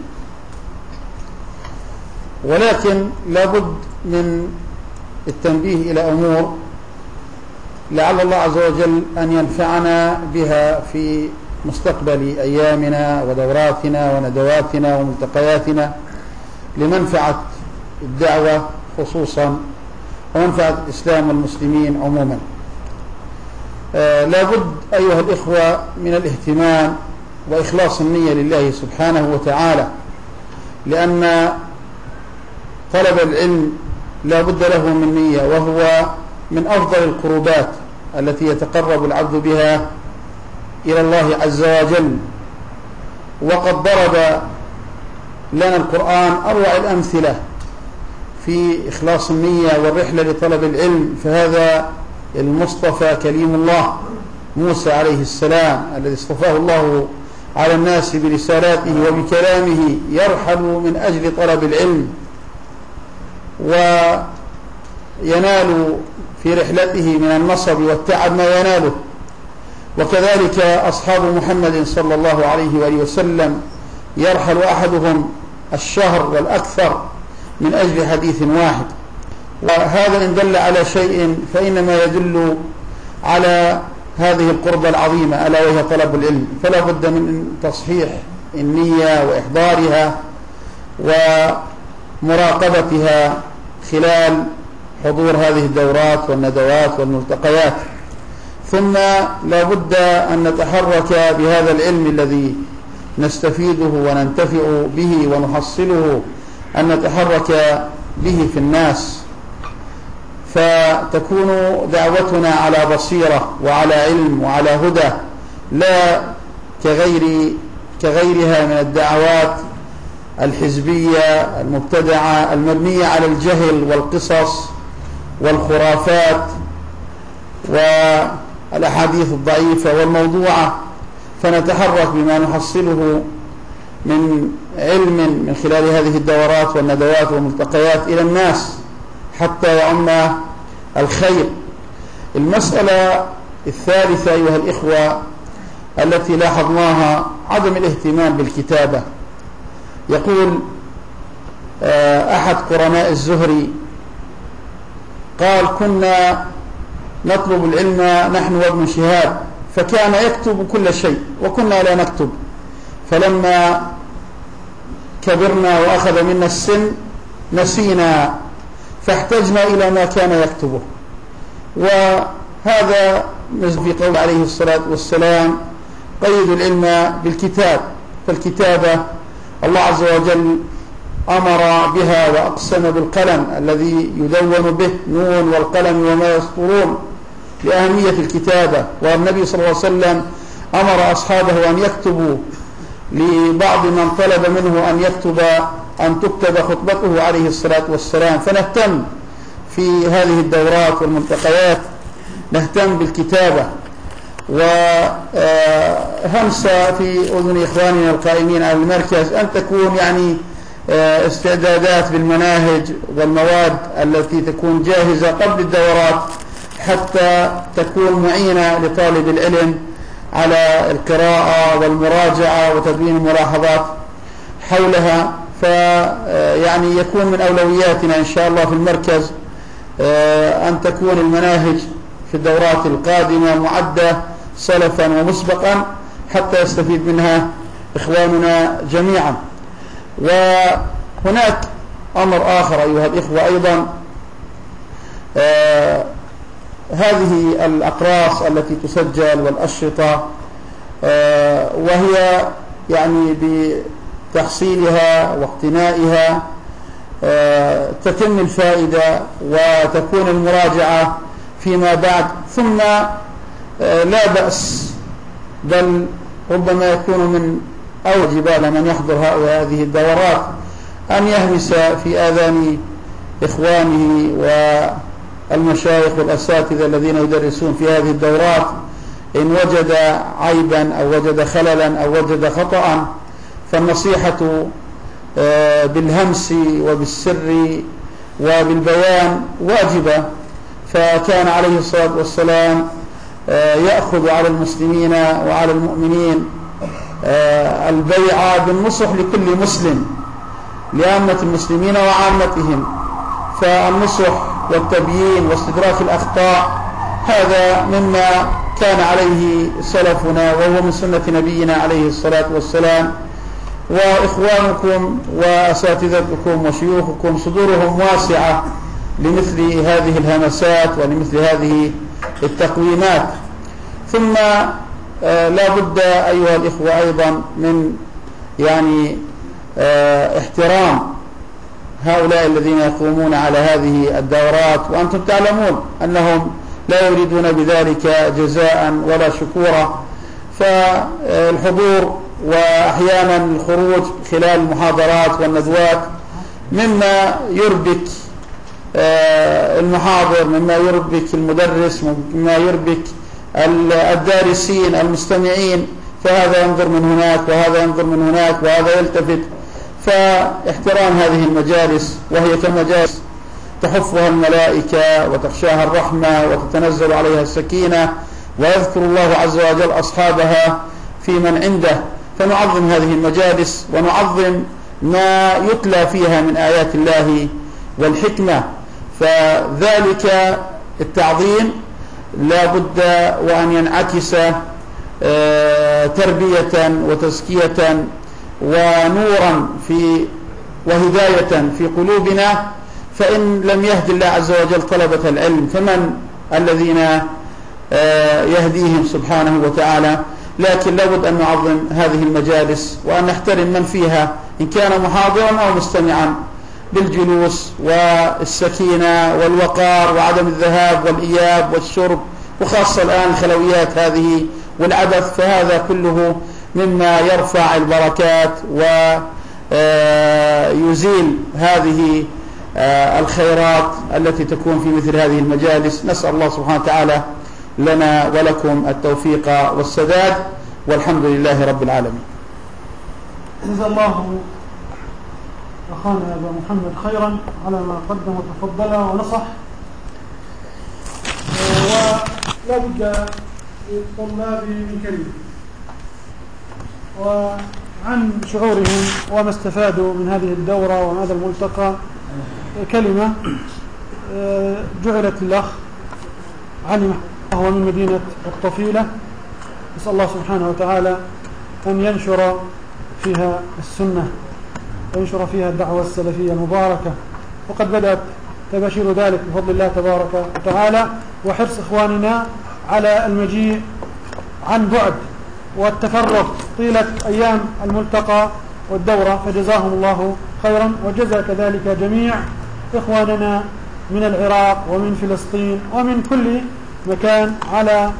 ولكن لابد من التنبيه إلى أمور لعل الله عز وجل أن ينفعنا بها في مستقبل أيامنا ودوراتنا وندواتنا وملتقياتنا لمنفعة الدعوة خصوصا ومنفعة الإسلام والمسلمين عموما. لابد أيها الإخوة من الاهتمام وإخلاص النية لله سبحانه وتعالى، لأن طلب العلم لا بد له من نية، وهو من أفضل القربات التي يتقرب العبد بها إلى الله عز وجل. وقد ضرب لنا القرآن أروع الأمثلة في إخلاص النية والرحلة لطلب العلم. فهذا المصطفى كليم الله موسى عليه السلام الذي اصطفاه الله على الناس برسالاته وبكلامه، يرحل من أجل طلب العلم وينال في رحلته من النصب والتعب ما يناله. وكذلك أصحاب محمد صلى الله عليه وآله وسلم يرحل أحدهم الشهر والأكثر من أجل حديث واحد. وهذا إن دل على شيء فإنما يدل على هذه القربة العظيمة ألا وهي طلب العلم. فلا بد من تصحيح النية وإحضارها ومراقبتها خلال حضور هذه الدورات والندوات والملتقيات. ثم لا بد أن نتحرك بهذا العلم الذي نستفيده وننتفع به ونحصله، أن نتحرك به في الناس، فتكون دعوتنا على بصيرة وعلى علم وعلى هدى، لا كغيرها من الدعوات الحزبية المبتدعة المبنية على الجهل والقصص والخرافات والأحاديث الضعيفة والموضوعة. فنتحرك بما نحصله من علم من خلال هذه الدورات والندوات والملتقيات إلى الناس حتى يعم الخير. المسألة الثالثة أيها الإخوة التي لاحظناها عدم الاهتمام بالكتابة. يقول أحد قرناء الزهري قال: كنا نطلب العلم نحن وابن شهاب، فكان يكتب كل شيء وكنا لا نكتب، فلما كبرنا وأخذ منا السن نسينا فاحتجنا إلى ما كان يكتبه. وهذا في قول عليه الصلاة والسلام: قيدوا العلم بالكتاب. فالكتابة الله عز وجل أمر بها وأقسم بالقلم الذي يدون به، نون والقلم وما يسطرون، لأهمية الكتابة. والنبي صلى الله عليه وسلم أمر أصحابه أن يكتبوا لبعض من طلب منه أن تكتب خطبته عليه الصلاة والسلام. فنهتم في هذه الدورات والملتقيات، نهتم بالكتابة. وهمس في أذن إخواننا القائمين على المركز أن تكون استعدادات بالمناهج والمواد التي تكون جاهزة قبل الدورات، حتى تكون معينة لطالب العلم على القراءة والمراجعة وتدوين الملاحظات حولها. يكون من أولوياتنا إن شاء الله في المركز أن تكون المناهج في الدورات القادمة معدة سلفا ومسبقا حتى يستفيد منها إخواننا جميعا. وهناك أمر آخر أيها الإخوة أيضا، هذه الأقراص التي تسجل والأشرطة، وهي بتحصيلها واقتنائها تتم الفائدة وتكون المراجعة فيما بعد. ثم لا بأس، بل ربما يكون من أوجب على من يحضر هذه الدورات أن يهمس في آذان إخوانه والمشايخ والأساتذة الذين يدرسون في هذه الدورات إن وجد عيبا أو وجد خللا أو وجد خطأ، فالنصيحة بالهمس وبالسر وبالبيان واجبة. فكان عليه الصلاة والسلام يأخذ على المسلمين وعلى المؤمنين البيعة بالنصح لكل مسلم، لعامة المسلمين وعامتهم. فالنصح والتبيين واستدراك الأخطاء هذا مما كان عليه سلفنا، وهو من سنة نبينا عليه الصلاة والسلام. وإخوانكم وأساتذتكم وشيوخكم صدورهم واسعة لمثل هذه الهمسات ولمثل هذه التقويمات. ثم لا بد أيها الإخوة أيضا من احترام هؤلاء الذين يقومون على هذه الدورات، وأنتم تعلمون أنهم لا يريدون بذلك جزاء ولا شكورا. فالحضور وأحيانا الخروج خلال المحاضرات والندوات مما يربك المحاضر، مما يربك المدرس، مما يربك الدارسين المستمعين، فهذا ينظر من هناك وهذا ينظر من هناك وهذا يلتفت. فاحترام هذه المجالس، وهي كمجالس تحفها الملائكة وتخشاها الرحمة وتتنزل عليها السكينة، ويذكر الله عز وجل أصحابها في من عنده. فنعظم هذه المجالس ونعظم ما يتلى فيها من آيات الله والحكمة. فذلك التعظيم لا بد وأن ينعكس تربية وتزكية ونورا في وهداية في قلوبنا، فإن لم يهدي الله عز وجل طلبة العلم فمن الذين يهديهم سبحانه وتعالى؟ لكن لابد أن نعظم هذه المجالس وأن نحترم من فيها إن كان محاضرا أو مستمعا، بالجلوس والسكينة والوقار وعدم الذهاب والإياب والشرب، وخاصة الآن الخلويات هذه والعبث، فهذا كله مما يرفع البركات ويزيل هذه الخيرات التي تكون في مثل هذه المجالس. نسأل الله سبحانه وتعالى لنا ولكم التوفيق والسداد، والحمد لله رب العالمين. جزا الله أخانا أبا محمد خيرا على ما قدم وتفضل ونصح. ولا بد للطلاب من كلمة وعن شعورهم وما استفادوا من هذه الدورة ومن هذا الملتقى. كلمة جعلت للأخ علي، وهو من مدينة الطفيلة. نسأل الله سبحانه وتعالى أن ينشر فيها السنة وينشر فيها الدعوة السلفية المباركة، وقد بدأت تباشير ذلك بفضل الله تبارك وتعالى، وحرص إخواننا على المجيء عن بعد والتفرغ طيلة أيام الملتقى والدورة، فجزاهم الله خيرا، وجزا كذلك جميع إخواننا من العراق ومن فلسطين ومن كل مكان على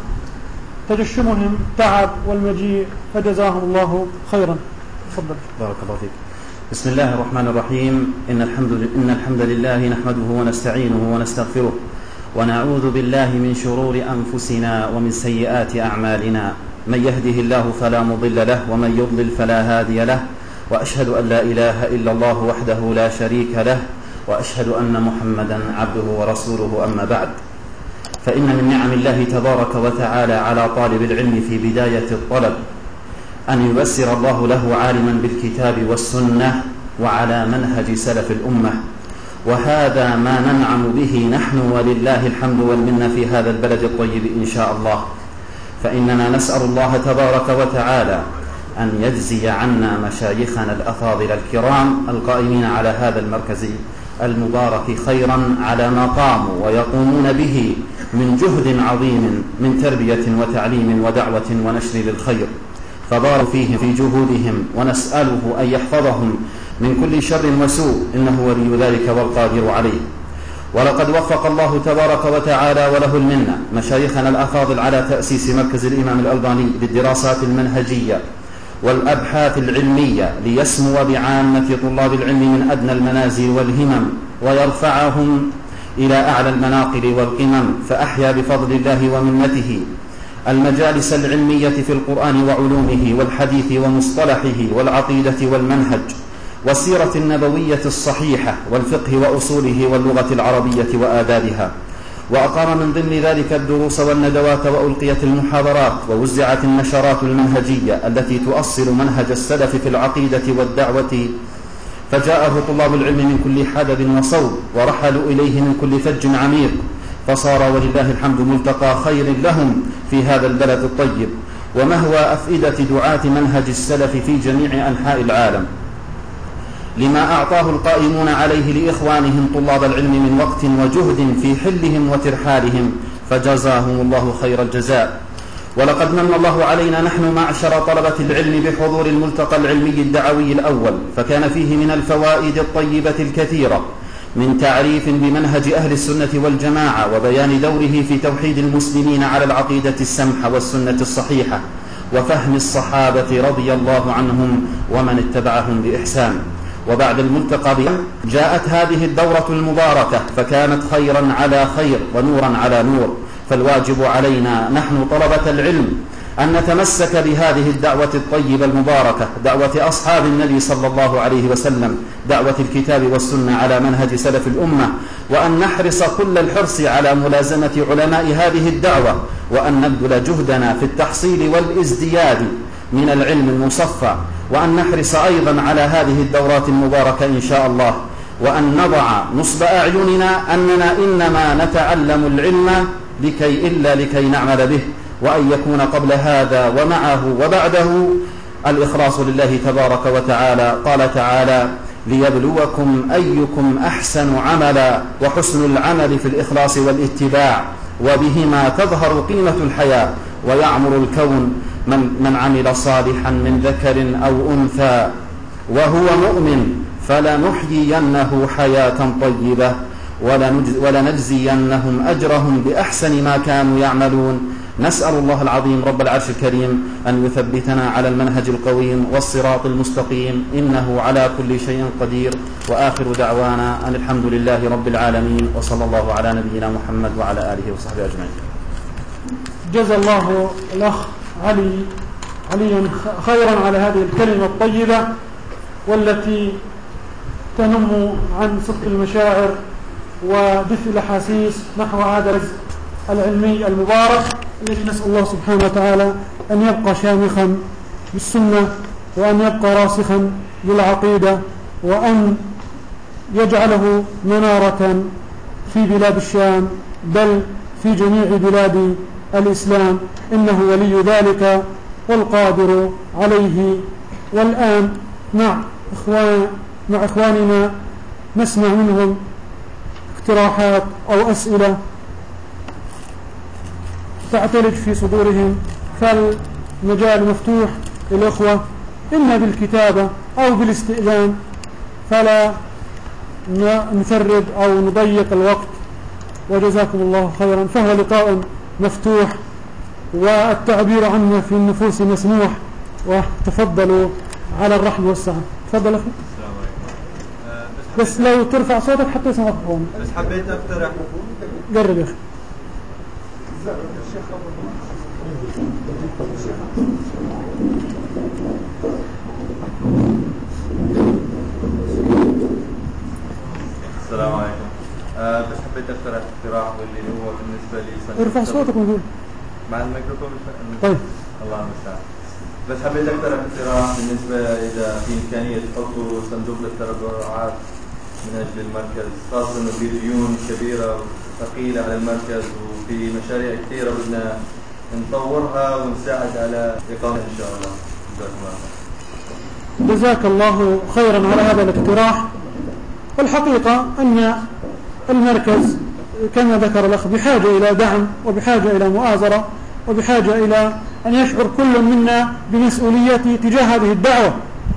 تجشمهم تعب والمجيء، فجزاهم الله خيرا. تفضل. بارك الله فيك. بسم الله الرحمن الرحيم. إن الحمد لله نحمده ونستعينه ونستغفره، ونعوذ بالله من شرور أنفسنا ومن سيئات أعمالنا. من يهده الله فلا مضل له، ومن يضلل فلا هادي له، وأشهد أن لا إله إلا الله وحده لا شريك له، وأشهد أن محمدا عبده ورسوله. أما بعد، فإن من نعم الله تبارك وتعالى على طالب العلم في بداية الطلب أن ييسر الله له عالما بالكتاب والسنة وعلى منهج سلف الأمة، وهذا ما ننعم به نحن ولله الحمد والمنة في هذا البلد الطيب إن شاء الله. فإننا نسأل الله تبارك وتعالى أن يجزي عنا مشايخنا الأفاضل الكرام القائمين على هذا المركز المبارك خيرا على ما قاموا ويقومون به من جهد عظيم من تربية وتعليم ودعوة ونشر للخير، فبارك فيهم في جهودهم، ونسأله أن يحفظهم من كل شر وسوء، إنه ولي ذلك والقادر عليه. ولقد وفق الله تبارك وتعالى وله المنة مشايخنا الأفاضل على تأسيس مركز الإمام الألباني للدراسات المنهجية والأبحاث العلمية، ليسمو بعامة طلاب العلم من أدنى المنازل والهمم ويرفعهم إلى أعلى المناقل والقمم، فأحيا بفضل الله ومنته المجالس العلمية في القرآن وعلومه والحديث ومصطلحه والعقيدة والمنهج والسيرة النبوية الصحيحة والفقه وأصوله واللغة العربية وآدابها، وأقام من ضمن ذلك الدروس والندوات، وألقيت المحاضرات، ووزعت النشرات المنهجية التي تؤصل منهج السلف في العقيدة والدعوة، فجاءه طلاب العلم من كل حدب وصوب، ورحلوا إليه من كل فج عميق، فصار ولله الحمد ملتقى خير لهم في هذا البلد الطيب، ومهوى أفئدة دعاة منهج السلف في جميع أنحاء العالم، لما أعطاه القائمون عليه لإخوانهم طلاب العلم من وقت وجهد في حلهم وترحالهم، فجزاهم الله خير الجزاء. ولقد من الله علينا نحن معشر طلبة العلم بحضور الملتقى العلمي الدعوي الأول، فكان فيه من الفوائد الطيبة الكثيرة، من تعريف بمنهج أهل السنة والجماعة، وبيان دوره في توحيد المسلمين على العقيدة السمحة والسنة الصحيحة، وفهم الصحابة رضي الله عنهم ومن اتبعهم بإحسان. وبعد الملتقى جاءت هذه الدورة المباركة، فكانت خيرا على خير ونورا على نور، فالواجب علينا نحن طلبة العلم أن نتمسك بهذه الدعوة الطيبة المباركة، دعوة أصحاب النبي صلى الله عليه وسلم، دعوة الكتاب والسنة على منهج سلف الأمة، وأن نحرص كل الحرص على ملازمة علماء هذه الدعوة، وأن نبذل جهدنا في التحصيل والازدياد من العلم المصفى، وأن نحرص أيضا على هذه الدورات المباركة إن شاء الله، وأن نضع نصب أعيننا أننا إنما نتعلم العلم لكي نعمل به، وأن يكون قبل هذا ومعه وبعده الإخلاص لله تبارك وتعالى. قال تعالى: ليبلوكم أيكم أحسن عملا، وحسن العمل في الإخلاص والاتباع، وبهما تظهر قيمة الحياة ويعمر الكون. من عمل صالحا من ذكر أو أنثى وهو مؤمن فلنحيينه حياة طيبة ولنجزينهم أجرهم بأحسن ما كانوا يعملون. نسأل الله العظيم رب العرش الكريم أن يثبتنا على المنهج القويم والصراط المستقيم، إنه على كل شيء قدير. وآخر دعوانا أن الحمد لله رب العالمين، وصلى الله على نبينا محمد وعلى آله وصحبه أجمعين. جزا الله الأخ عليا خيرا على هذه الكلمة الطيبة والتي تنم عن صدق المشاعر ودفء الأحاسيس نحو هذا الرزق العلمي المبارك الذي نسأل الله سبحانه وتعالى أن يبقى شامخا بالسنة، وأن يبقى راسخا بالعقيدة، وأن يجعله منارة في بلاد الشام بل في جميع بلاد الإسلام، إنه ولي ذلك والقادر عليه. والآن مع إخواننا نسمع منهم اقتراحات أو أسئلة تعتلج في صدورهم، فالمجال مفتوح للإخوة إما بالكتابة أو بالاستئذان، فلا نثرب أو نضيق الوقت، وجزاكم الله خيرا. فهو لقاء مفتوح والتعبير عنه في النفوس مسموح، وتفضلوا على الرحب والسعة. تفضل أخي. بس لو ترفع صوتك حتى يسمعك أخوان. بس حبيت أقترح. قرب يا أخي. السلام عليكم. بس حبيت اقترح اقتراح واللي هو بالنسبه لي ارفع صوتك ونقول مع الميكروفون. طيب الله المستعان. بس حبيت اقترح اقتراح بالنسبه اذا في امكانيه تحطوا صندوق للتبرعات من اجل المركز، خاصه انه في ديون كبيره وثقيله على المركز، وفي مشاريع كثيره بدنا نطورها ونساعد على اقامتها ان شاء الله. جزاك الله خيرا على هذا الاقتراح. والحقيقة أن المركز كما ذكر الأخ بحاجة إلى دعم، وبحاجة إلى مؤازرة، وبحاجة إلى أن يشعر كل منا بمسؤوليته تجاه هذه الدعوة.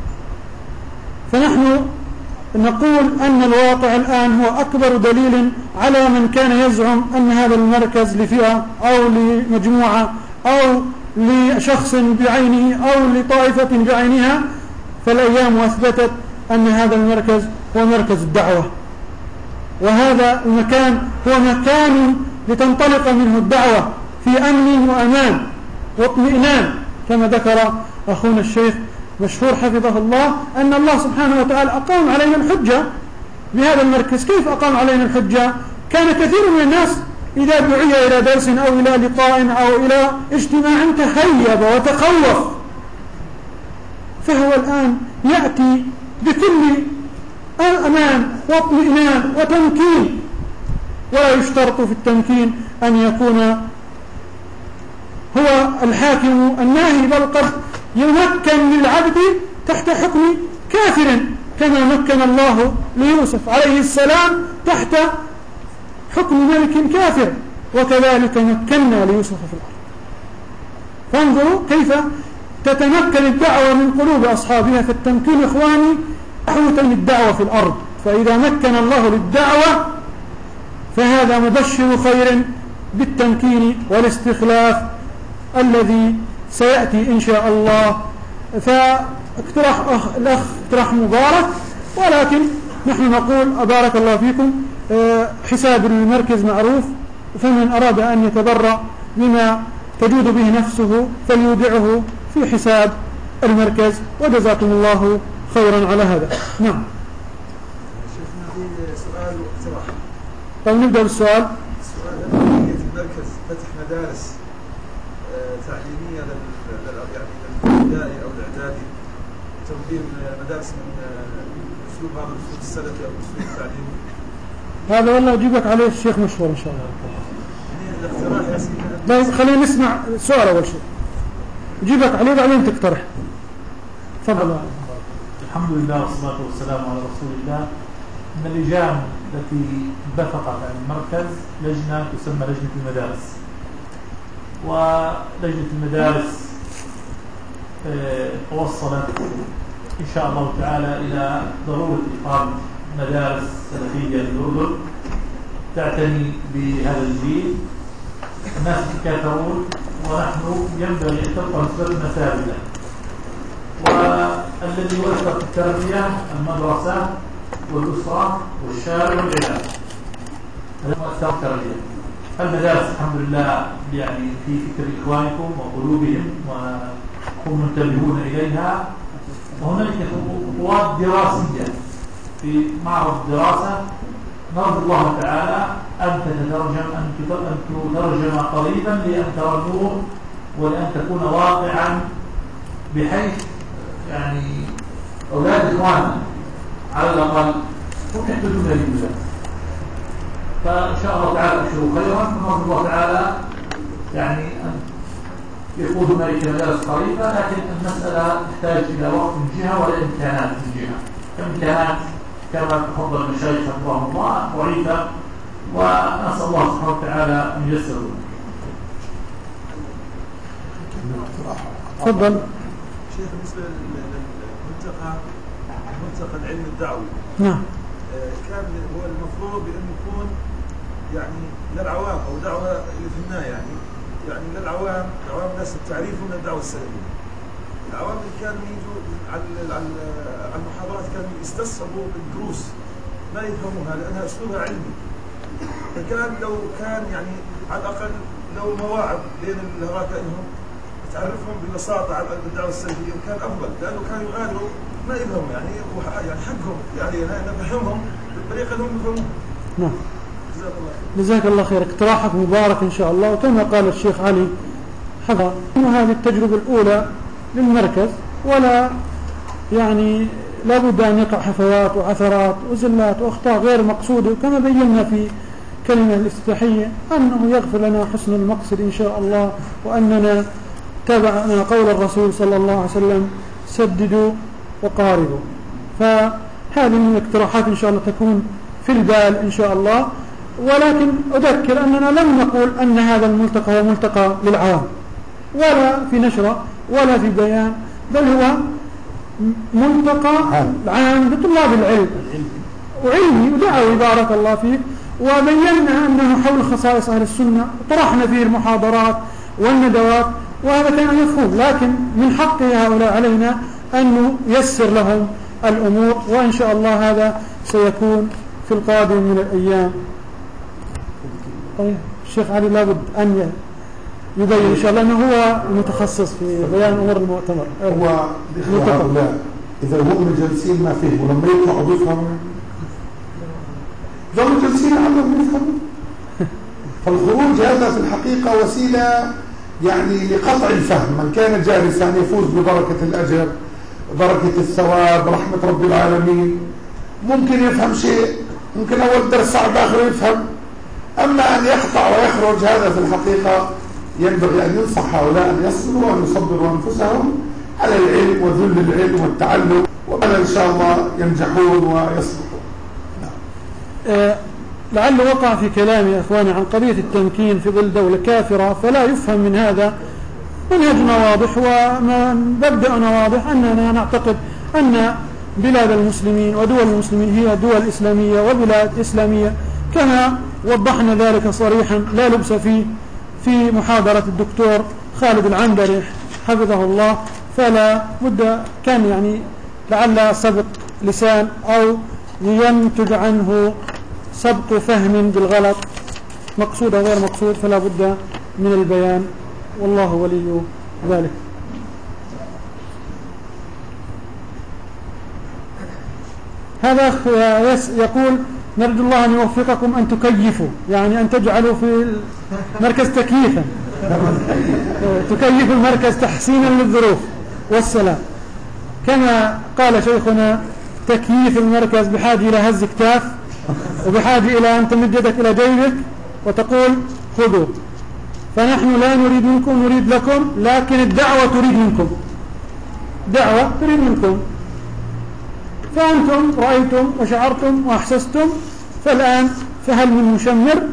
فنحن نقول أن الواقع الآن هو أكبر دليل على من كان يزعم أن هذا المركز لفئة أو لمجموعة أو لشخص بعينه أو لطائفة بعينها، فالأيام أثبتت أن هذا المركز هو مركز الدعوة، وهذا المكان هو مكان لتنطلق منه الدعوة في أمن وأمان واطمئنان، كما ذكر أخونا الشيخ مشهور حفظه الله أن الله سبحانه وتعالى أقام علينا الحجة بهذا المركز. كيف أقام علينا الحجة؟ كان كثير من الناس إذا دعي إلى درس أو إلى لقاء أو إلى اجتماع تهيب وتخوف، فهو الآن يأتي بكل أمان واطمئنان وتمكين. ولا يشترط في التمكين أن يكون هو الحاكم الناهي، بل قد يمكن للعبد تحت حكم كافر، كما مكن الله ليوسف عليه السلام تحت حكم ملك كافر، وكذلك مكنا ليوسف في الأرض. فانظروا كيف تتمكن الدعوة من قلوب أصحابها. فالتمكين إخواني أحوة الدعوة في الأرض، فإذا مكن الله للدعوة فهذا مبشر خير بالتمكين والاستخلاف الذي سيأتي إن شاء الله. فاقتراح الأخ اقتراح مبارك، ولكن نحن نقول بارك الله فيكم، حساب المركز معروف، فمن أراد أن يتبرع بما تجود به نفسه فليودعه في حساب المركز، وجزاكم الله خيرا على هذا. نعم. شيخنا في سؤال واقتراح. طيب نبدأ بالسؤال. سؤال أهمية المركز فتح مدارس تعليمية للابتدائي أو الإعدادي، وتوجيه مدارس من أسلوب هذا الأسلوب السلفي أو الأسلوب التعليمي. هذا والله أجيبك عليه الشيخ مشهور إن شاء الله. الاقتراح يا سيدي. طيب خلينا نسمع السؤال أول شيء، أجيبك عليه بعدين تقترح. تفضل. الحمد لله والصلاة والسلام على رسول الله. من اللجان التي اتفقت عن المركز لجنة تسمى لجنة المدارس، ولجنة المدارس توصلت إن شاء الله تعالى إلى ضرورة إقامة مدارس سلفية في الأردن تعتني بهذا الجيل. الناس يتكاثرون ونحن ينبغي أن تبقى نسبتنا ثابتة، والذي يؤثر في التربية المدرسة والأسرة والشارع والعلاج، هذا مؤثر التربية. المدارس الحمد لله يعني في فكر إخوانكم وقلوبهم وهم منتبهون إليها، وهناك خطوات دراسية في معرض الدراسة نرجو الله تعالى أن تترجم قريبا لأن ترى النور ولأن تكون واقعا، بحيث يعني أولاد إخواننا على الأقل هم يحتاجون لله. فإن شاء الله تعالى أبشروا خيرا، ونرجو الله تعالى يعني أن يقودنا إلى مدارس قريبة، لكن المسألة تحتاج إلى وقت من جهة والإمكانات من جهة. الإمكانات كما تفضل المشايخ رحمه الله ضعيفة، ونسأل الله سبحانه وتعالى أن ييسر. تفضل. شيخ بالنسبة للملتقى العلم الدعوي، نعم، كان هو المفروض بأن يكون يعني للعوام أو دعوة اللي في النهاية يعني للعوام، عوام الناس التعريف من الدعوة السلفية. العوام اللي كانوا يجوا على المحاضرات كانوا يستصعبوا الدروس، ما يفهموها لأنها أسلوبها علمي. فكان لو كان يعني على الأقل لو مواعظ بين الهواة إنهم تعرفهم ببساطة على الدعوة السلفية كان أفضل، لأنه كانوا يغادروا ما يفهموا يعني حقهم يعني نفهمهم بالطريقة اللي هم يفهمون. نعم، جزاك الله خير. اقتراحك مبارك إن شاء الله. وكما قال الشيخ علي حضر إنه هذه التجربة الأولى للمركز، ولا يعني لابد أن يقع حفوات وعثرات وزلات وأخطاء غير مقصودة، وكما بينا في كلمة الافتتاحية أنه يغفر لنا حسن المقصد إن شاء الله، وأننا تابعنا قول الرسول صلى الله عليه وسلم سددوا وقاربوا. فهذه من الاقتراحات إن شاء الله تكون في البال إن شاء الله. ولكن أذكر أننا لم نقول أن هذا الملتقى هو ملتقى للعوام ولا في نشرة ولا في بيان، بل هو ملتقى عام لطلاب العلم وعلمي ودعوي بارك الله فيك. وبينا أنه حول خصائص أهل السنة، طرحنا فيه المحاضرات والندوات، وهذا كان مفهوم، لكن من حق هؤلاء علينا أن نيسر لهم الأمور، وإن شاء الله هذا سيكون في القادم من الأيام. طيب الشيخ علي لابد أن يبين إن شاء الله أنه هو متخصص في بيان أمور المؤتمر. هو هؤلاء إذا هم جالسين ما فيه، ولما يطلعوا بيفهموا ظلوا جالسين عندهم يفهموا. فالخروج هذا في الحقيقة وسيلة يعني لقطع الفهم. من كان جالسا يفوز ببركة الأجر، بركة الثواب، رحمة رب العالمين. ممكن يفهم شيء، ممكن أول درس صعب آخر يفهم. أما أن يقطع ويخرج هذا في الحقيقة ينبغي أن ينصح هؤلاء أن يصبروا وأن يصبروا أنفسهم على العلم وذل العلم والتعلم، وأنا إن شاء الله ينجحون ويصبرون. لعل وقع في كلامي أخواني عن قضية التمكين في ظل دولة كافرة، فلا يفهم من هذا منهجنا واضح ومبدأنا واضح، أننا نعتقد أن بلاد المسلمين ودول المسلمين هي دول إسلامية وبلاد إسلامية، كما وضحنا ذلك صريحا لا لبس فيه في محاضرة الدكتور خالد العنبري حفظه الله. فلا بد كان يعني لعل سبق لسان أو ينتج عنه سبق فهم بالغلط مقصود أو غير مقصود، فلا بد من البيان، والله ولي ذلك. هذا يقول نرجو الله أن يوفقكم أن تكيفوا، يعني أن تجعلوا في المركز تكييفا، تكيف المركز تحسينا للظروف والسلام. كما قال شيخنا تكييف المركز بحاجة إلى هز كتاف، وبحاجة إلى أن تمد يدك إلى جيبك وتقول خذوا. فنحن لا نريد منكم، نريد لكم، لكن الدعوة تريد منكم، دعوة تريد منكم. فأنتم رأيتم وشعرتم وأحسستم، فالآن فهل من مشمر؟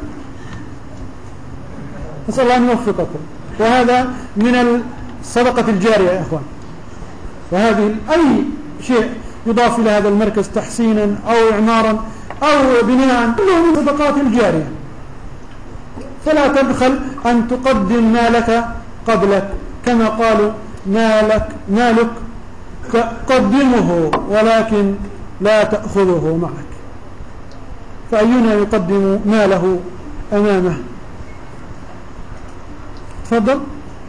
نسأل الله أن يوفقكم. وهذا من الصدقة الجارية يا إخوان. وهذه أي شيء يضاف إلى هذا المركز تحسينا أو إعمارا أو بناء كله من الصدقات الجارية. فلا تبخل أن تقدم مالك قبلك، كما قالوا مالك قدمه ولكن لا تأخذه معك. فأينا يقدم ماله أمامه؟ تفضل.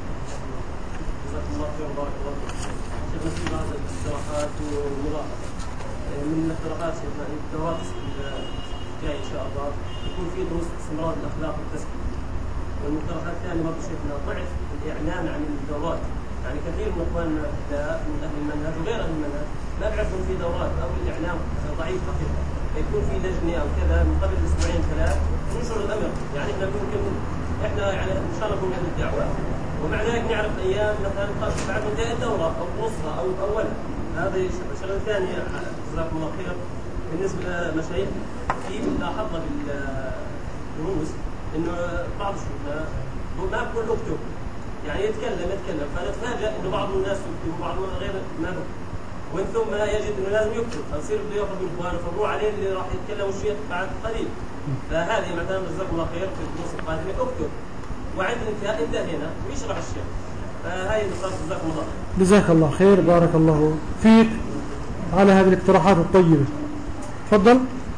من الاقتراحات الدورات الجاي ان شاء الله يكون في دروس استمرار الاخلاق والتزكيه. والمقترحات الثانيه برضه شيخنا ضعف الاعلان عن الدورات، يعني كثير من اخواننا من اهل المنهج وغير اهل المنهج ما بيعرفون في دورات او الاعلام ضعيف حقيقه. يكون في لجنه او كذا من قبل اسبوعين ثلاث ننشر الامر، يعني احنا ممكن احنا يعني ان شاء الله نكون اهل الدعوه ومع ذلك نعرف ايام مثلا بعد انتهاء الدوره او نصها او اولها. هذه شغله ثانيه جزاكم الله خير. بالنسبه لمشايخ في لاحظنا بالدروس انه بعض الشيوخ ما بكون له كتب، يعني يتكلم فنتفاجئ انه بعض الناس يكتب وبعضهم غير ما بكتب، ومن ثم يجد انه لازم يكتب، فيصير بده ياخذ من اخوانه فمروح عليه اللي راح يتكلم الشيخ بعد قليل. فهذه مثلا جزاكم الله خير في الدروس القادمه اكتب وعند الانتهاء انتهينا ويشرح الشيخ. فهذه النقاط جزاكم الله خير. جزاك الله خير، بارك الله فيك على هذه الاقتراحات الطيبة. تفضل.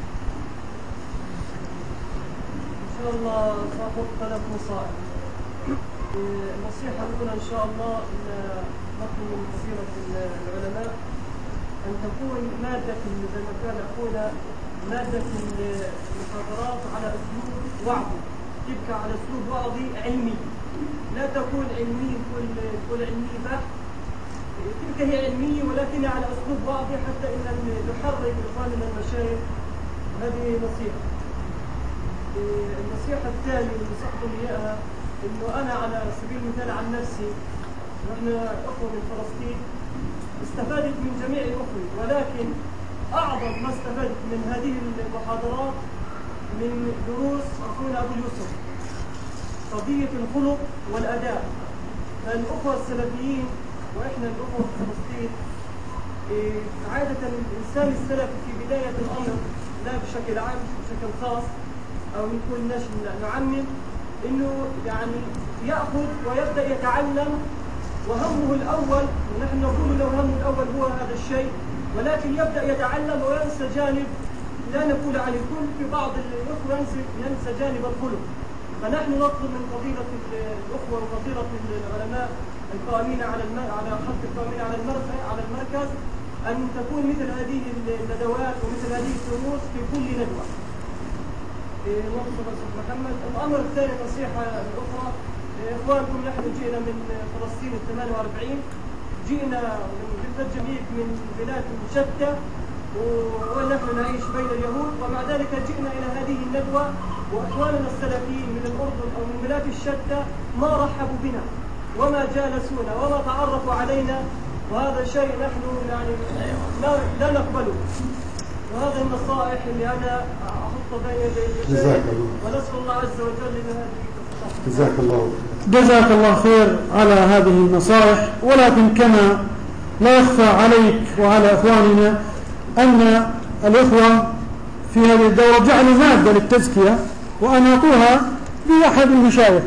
إن شاء الله سأخذ 3 نصائح. النصيحة الأولى إن شاء الله نطلب من كثير العلماء أن تكون مادة زي ما كان أخونا مادة المحاضرات على أسلوب وعظي، تبقى على أسلوب وعظي علمي، لا تكون علمي كل علمي بحت، تلك هي علمية ولكن على أسلوب واضح حتى إن نحرك إخواننا المشايخ. هذه نصيحة. النصيحة الثانية اللي نصحكم إياها إنه أنا على سبيل المثال عن نفسي، نحن أخوة من فلسطين استفادت من جميع الأخوة، ولكن أعظم ما استفادت من هذه المحاضرات من دروس أخونا أبو يوسف قضية الخلق والأداء. فالأخوة السلفيين وإحنا الأخوة في فلسطين عادة الإنسان السلفي في بداية الأمر لا بشكل عام بشكل خاص أو يكون نعمم إنه يعني يأخذ ويبدأ يتعلم وهمه الأول، ونحن نقول له همه الأول هو هذا الشيء، ولكن يبدأ يتعلم وينسى جانب لا نقول عن الكل، في بعض الأخوة ينسى جانب الخلق. فنحن نطلب من فضيلة الأخوة وفضيلة العلماء القائمين على خط القائمين على المركز أن تكون مثل هذه الندوات ومثل هذه الدروس في كل ندوة. محمد. الأمر الثاني نصيحة أخرى، إخوانكم نحن جئنا من فلسطين 48، جئنا من جميع من بلاد شتى ونحن نعيش بين اليهود، ومع ذلك جئنا إلى هذه الندوة وإخواننا السلفيين من الأردن أو من بلاد الشتى ما رحبوا بنا وما جالسونا وما تعرفوا علينا، وهذا شيء نحن يعني لا نقبله. وهذا النصائح اللي أنا أحط بين يدي الشيخ، ونسأل الله عز وجل لهذه. جزاك الله خير على هذه النصائح. ولكن كما لا يخفى عليك وعلى إخواننا أن الإخوة في هذه الدورة جعلوا مادة للتزكية وأناطوها بأحد المشايخ،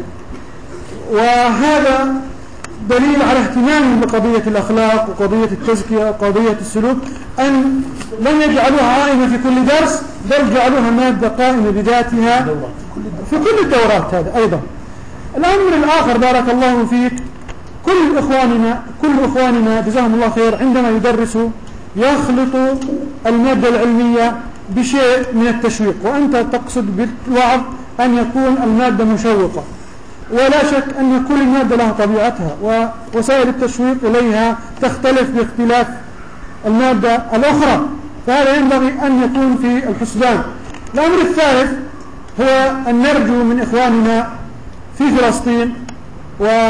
وهذا دليل على اهتمامهم بقضية الأخلاق وقضية التزكية وقضية السلوك، أن لم يجعلوها عائمة في كل درس، بل جعلوها مادة قائمة بذاتها في كل الدورات. هذا أيضا الأمر الآخر بارك الله فيك، كل إخواننا جزاهم الله خير عندما يدرسوا يخلطوا المادة العلمية بشيء من التشويق، وأنت تقصد بالوعظ أن يكون المادة مشوقة، ولا شك أن كل مادة لها طبيعتها ووسائل التشويق إليها تختلف باختلاف المادة الأخرى، فهذا ينبغي أن يكون في الحسبان. الأمر الثالث هو أن نرجو من إخواننا في فلسطين،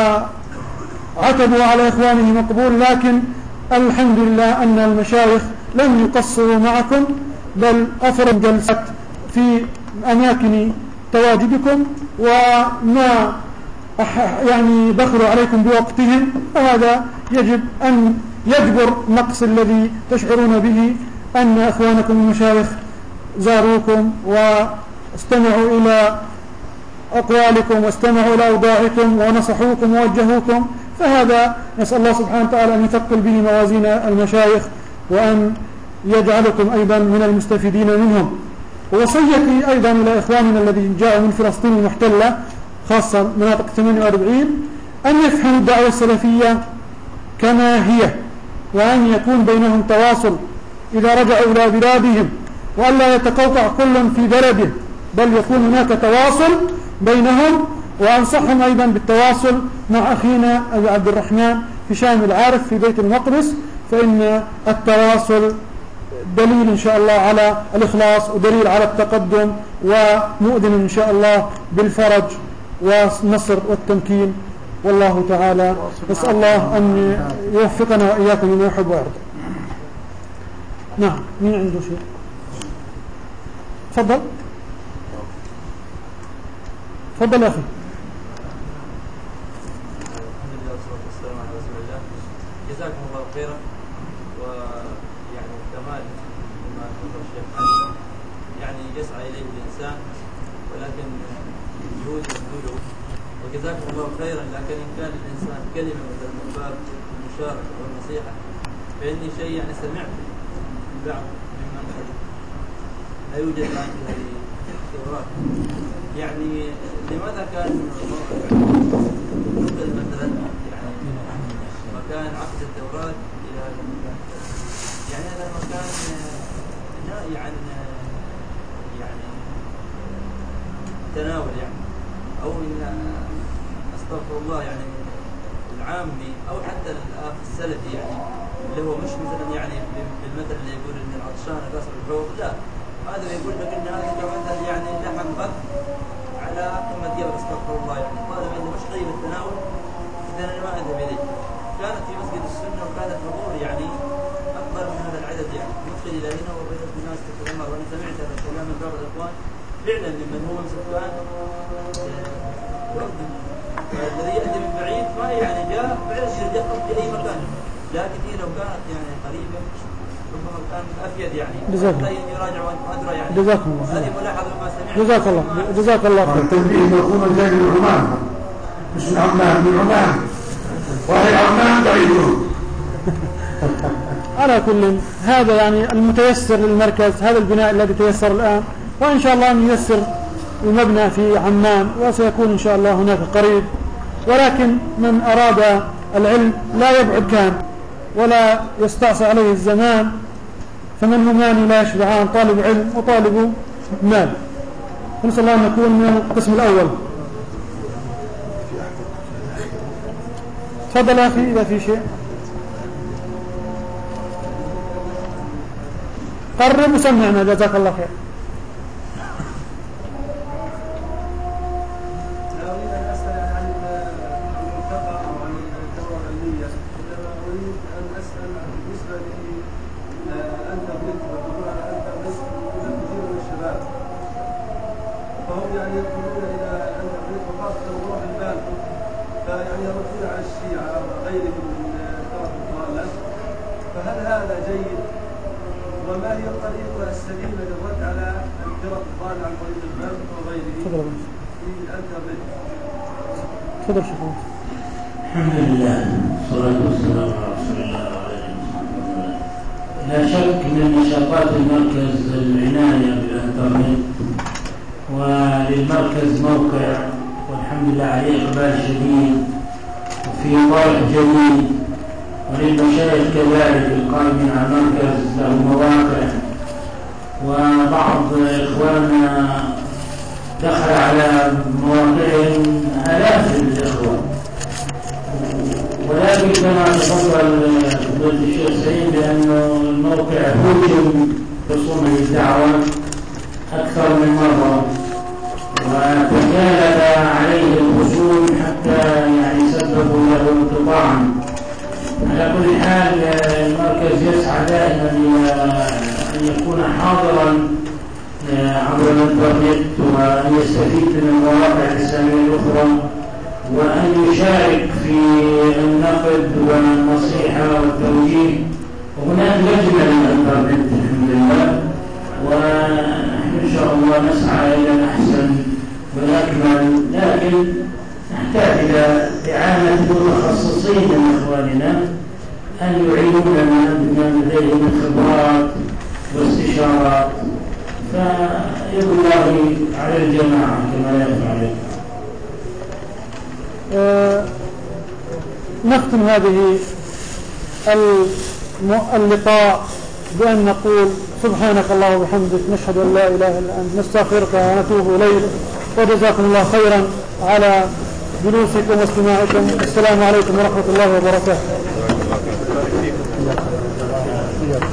وعتبوا على إخوانهم مقبول، لكن الحمد لله أن المشايخ لم يقصروا معكم بل أفرد جلسات في أماكن تواجدكم وما يعني بخلوا عليكم بوقتهم، وهذا يجب أن يجبر النقص الذي تشعرون به أن أخوانكم المشايخ زاروكم واستمعوا إلى أقوالكم واستمعوا إلى أوضاعكم ونصحوكم ووجهوكم. فهذا نسأل الله سبحانه وتعالى أن يثقل به موازين المشايخ وأن يجعلكم أيضا من المستفيدين منهم. ووصيتي أيضا إلى إخواننا الذين جاءوا من فلسطين المحتلة خاصة مناطق 48 أن يفهموا الدعوة السلفية كما هي، وأن يكون بينهم تواصل إذا رجعوا إلى بلادهم، وأن لا يتقوقع كل في بلده، بل يكون هناك تواصل بينهم. وأنصحهم أيضا بالتواصل مع أخينا أبي عبد الرحمن هشام العارف في بيت المقدس، فإن التواصل دليل إن شاء الله على الإخلاص ودليل على التقدم ومؤذن إن شاء الله بالفرج والنصر والتمكين. والله تعالى نسأل الله أن يوفقنا وإياكم لما يحب ويرضى. نعم، مين عنده شيء؟ تفضل تفضل يا أخي. الحمد لله والصلاة والسلام على رسول الله. جزاكم الله خيرا. ويعني كمال ما ذكر الشيخ حمد يعني يسعى إليه الإنسان، ولكن جهود يبذله، وجزاكم الله خيرا. لكن إن كان الإنسان كلمة مثل باب المشاركة والنصيحة، فإني شيء يعني سمعت من بعض ممن لا يوجد الآن في هذه الدورات. يعني لماذا كان نقل مثلا يعني مكان عقد الدورات إلى هذا المكان؟ يعني هذا المكان نائي عن يعني تناول يعني، أو إن أستغفر الله يعني العامي أو حتى الأخ السلفي يعني اللي هو مش مثلا يعني بالمثل اللي يقول إن العطشان قصر الحوض، لا، هذا يقول لك إن هذا كمثل يعني لحم غد على قمة جبل، استغفر الله. يعني طالما إنه مش طيب التناول إذا أنا ما أذهب إليه. كانت في مسجد السنة وكانت حضور يعني أكبر من هذا العدد، يعني ندخل إلى هنا وبدأت الناس تتذمر. وأنا سمعت هذا الكلام من بعض الإخوان فعلا ممن هو من سكان الأردن، الذي يأتي من بعيد ما يعني جاء فعلا يرجع في أي مكان، لكن هي لو كانت يعني قريبة ربما كان أفيد يعني. يراجع وأدرى يعني. جزاكم الله. هذه ملاحظة ما سمعت. جزاك الله. جزاك الله خير. التنبيه يكون جاي من عمان، مش من عمان، من عمان، وهي عمان بعيدون. على كل هذا يعني المتيسر للمركز، هذا البناء الذي تيسر الآن، وإن شاء الله نيسر المبنى في عمان، وسيكون إن شاء الله هناك قريب. ولكن من أراد العلم لا يبعد كان ولا يستعصى عليه الزمان، فمن همان لا يشبعان، طالب علم وطالب مال. نسأل الله أن نكون من القسم الأول. تفضل يا أخي إذا في شيء. قرب وسمعنا جزاك الله خير. فهل هذا جيد؟ وما هي الطريقة السليمة للرد على الفرق الضالة عن طريق البث وغيره في الانترنت؟ تفضل شكرا. الحمد لله والصلاة والسلام على رسول الله وعلى آله وصحبه. لا شك من نشاطات المركز العناية بالانترنت، وللمركز موقع والحمد لله عليه إقبال شديد وفي طرح جديد، وللمشايخ كذلك القائمين على المركز له مواقع، وبعض إخواننا دخل على مواقعهم آلاف الإخوة. ولكن كما تفضل الشيخ سعيد بأنه الموقع هجم خصوم الدعوة أكثر من مرة، وتكالب عليه الخصوم حتى يعني سببوا له انقطاعا. على كل حال المركز يسعى دائما إلى وأن يشارك في النقد والنصيحة والتوجيه. وهناك لجنة للإنترنت الحمد لله، ونحن إن شاء الله نسعى إلى الأحسن والأكمل، لكن نحتاج إلى إعانة متخصصين من إخواننا أن يعينونا بما لديهم من خبرات واستشارات، فيد الله على الجماعة كما يفعل. نختم هذه اللقاء بأن نقول سبحانك اللهم وبحمدك، نشهد أن لا إله إلا أنت، نستغفرك ونتوب إليك، وجزاكم الله خيرا على جلوسكم واستماعكم. السلام عليكم ورحمة الله وبركاته.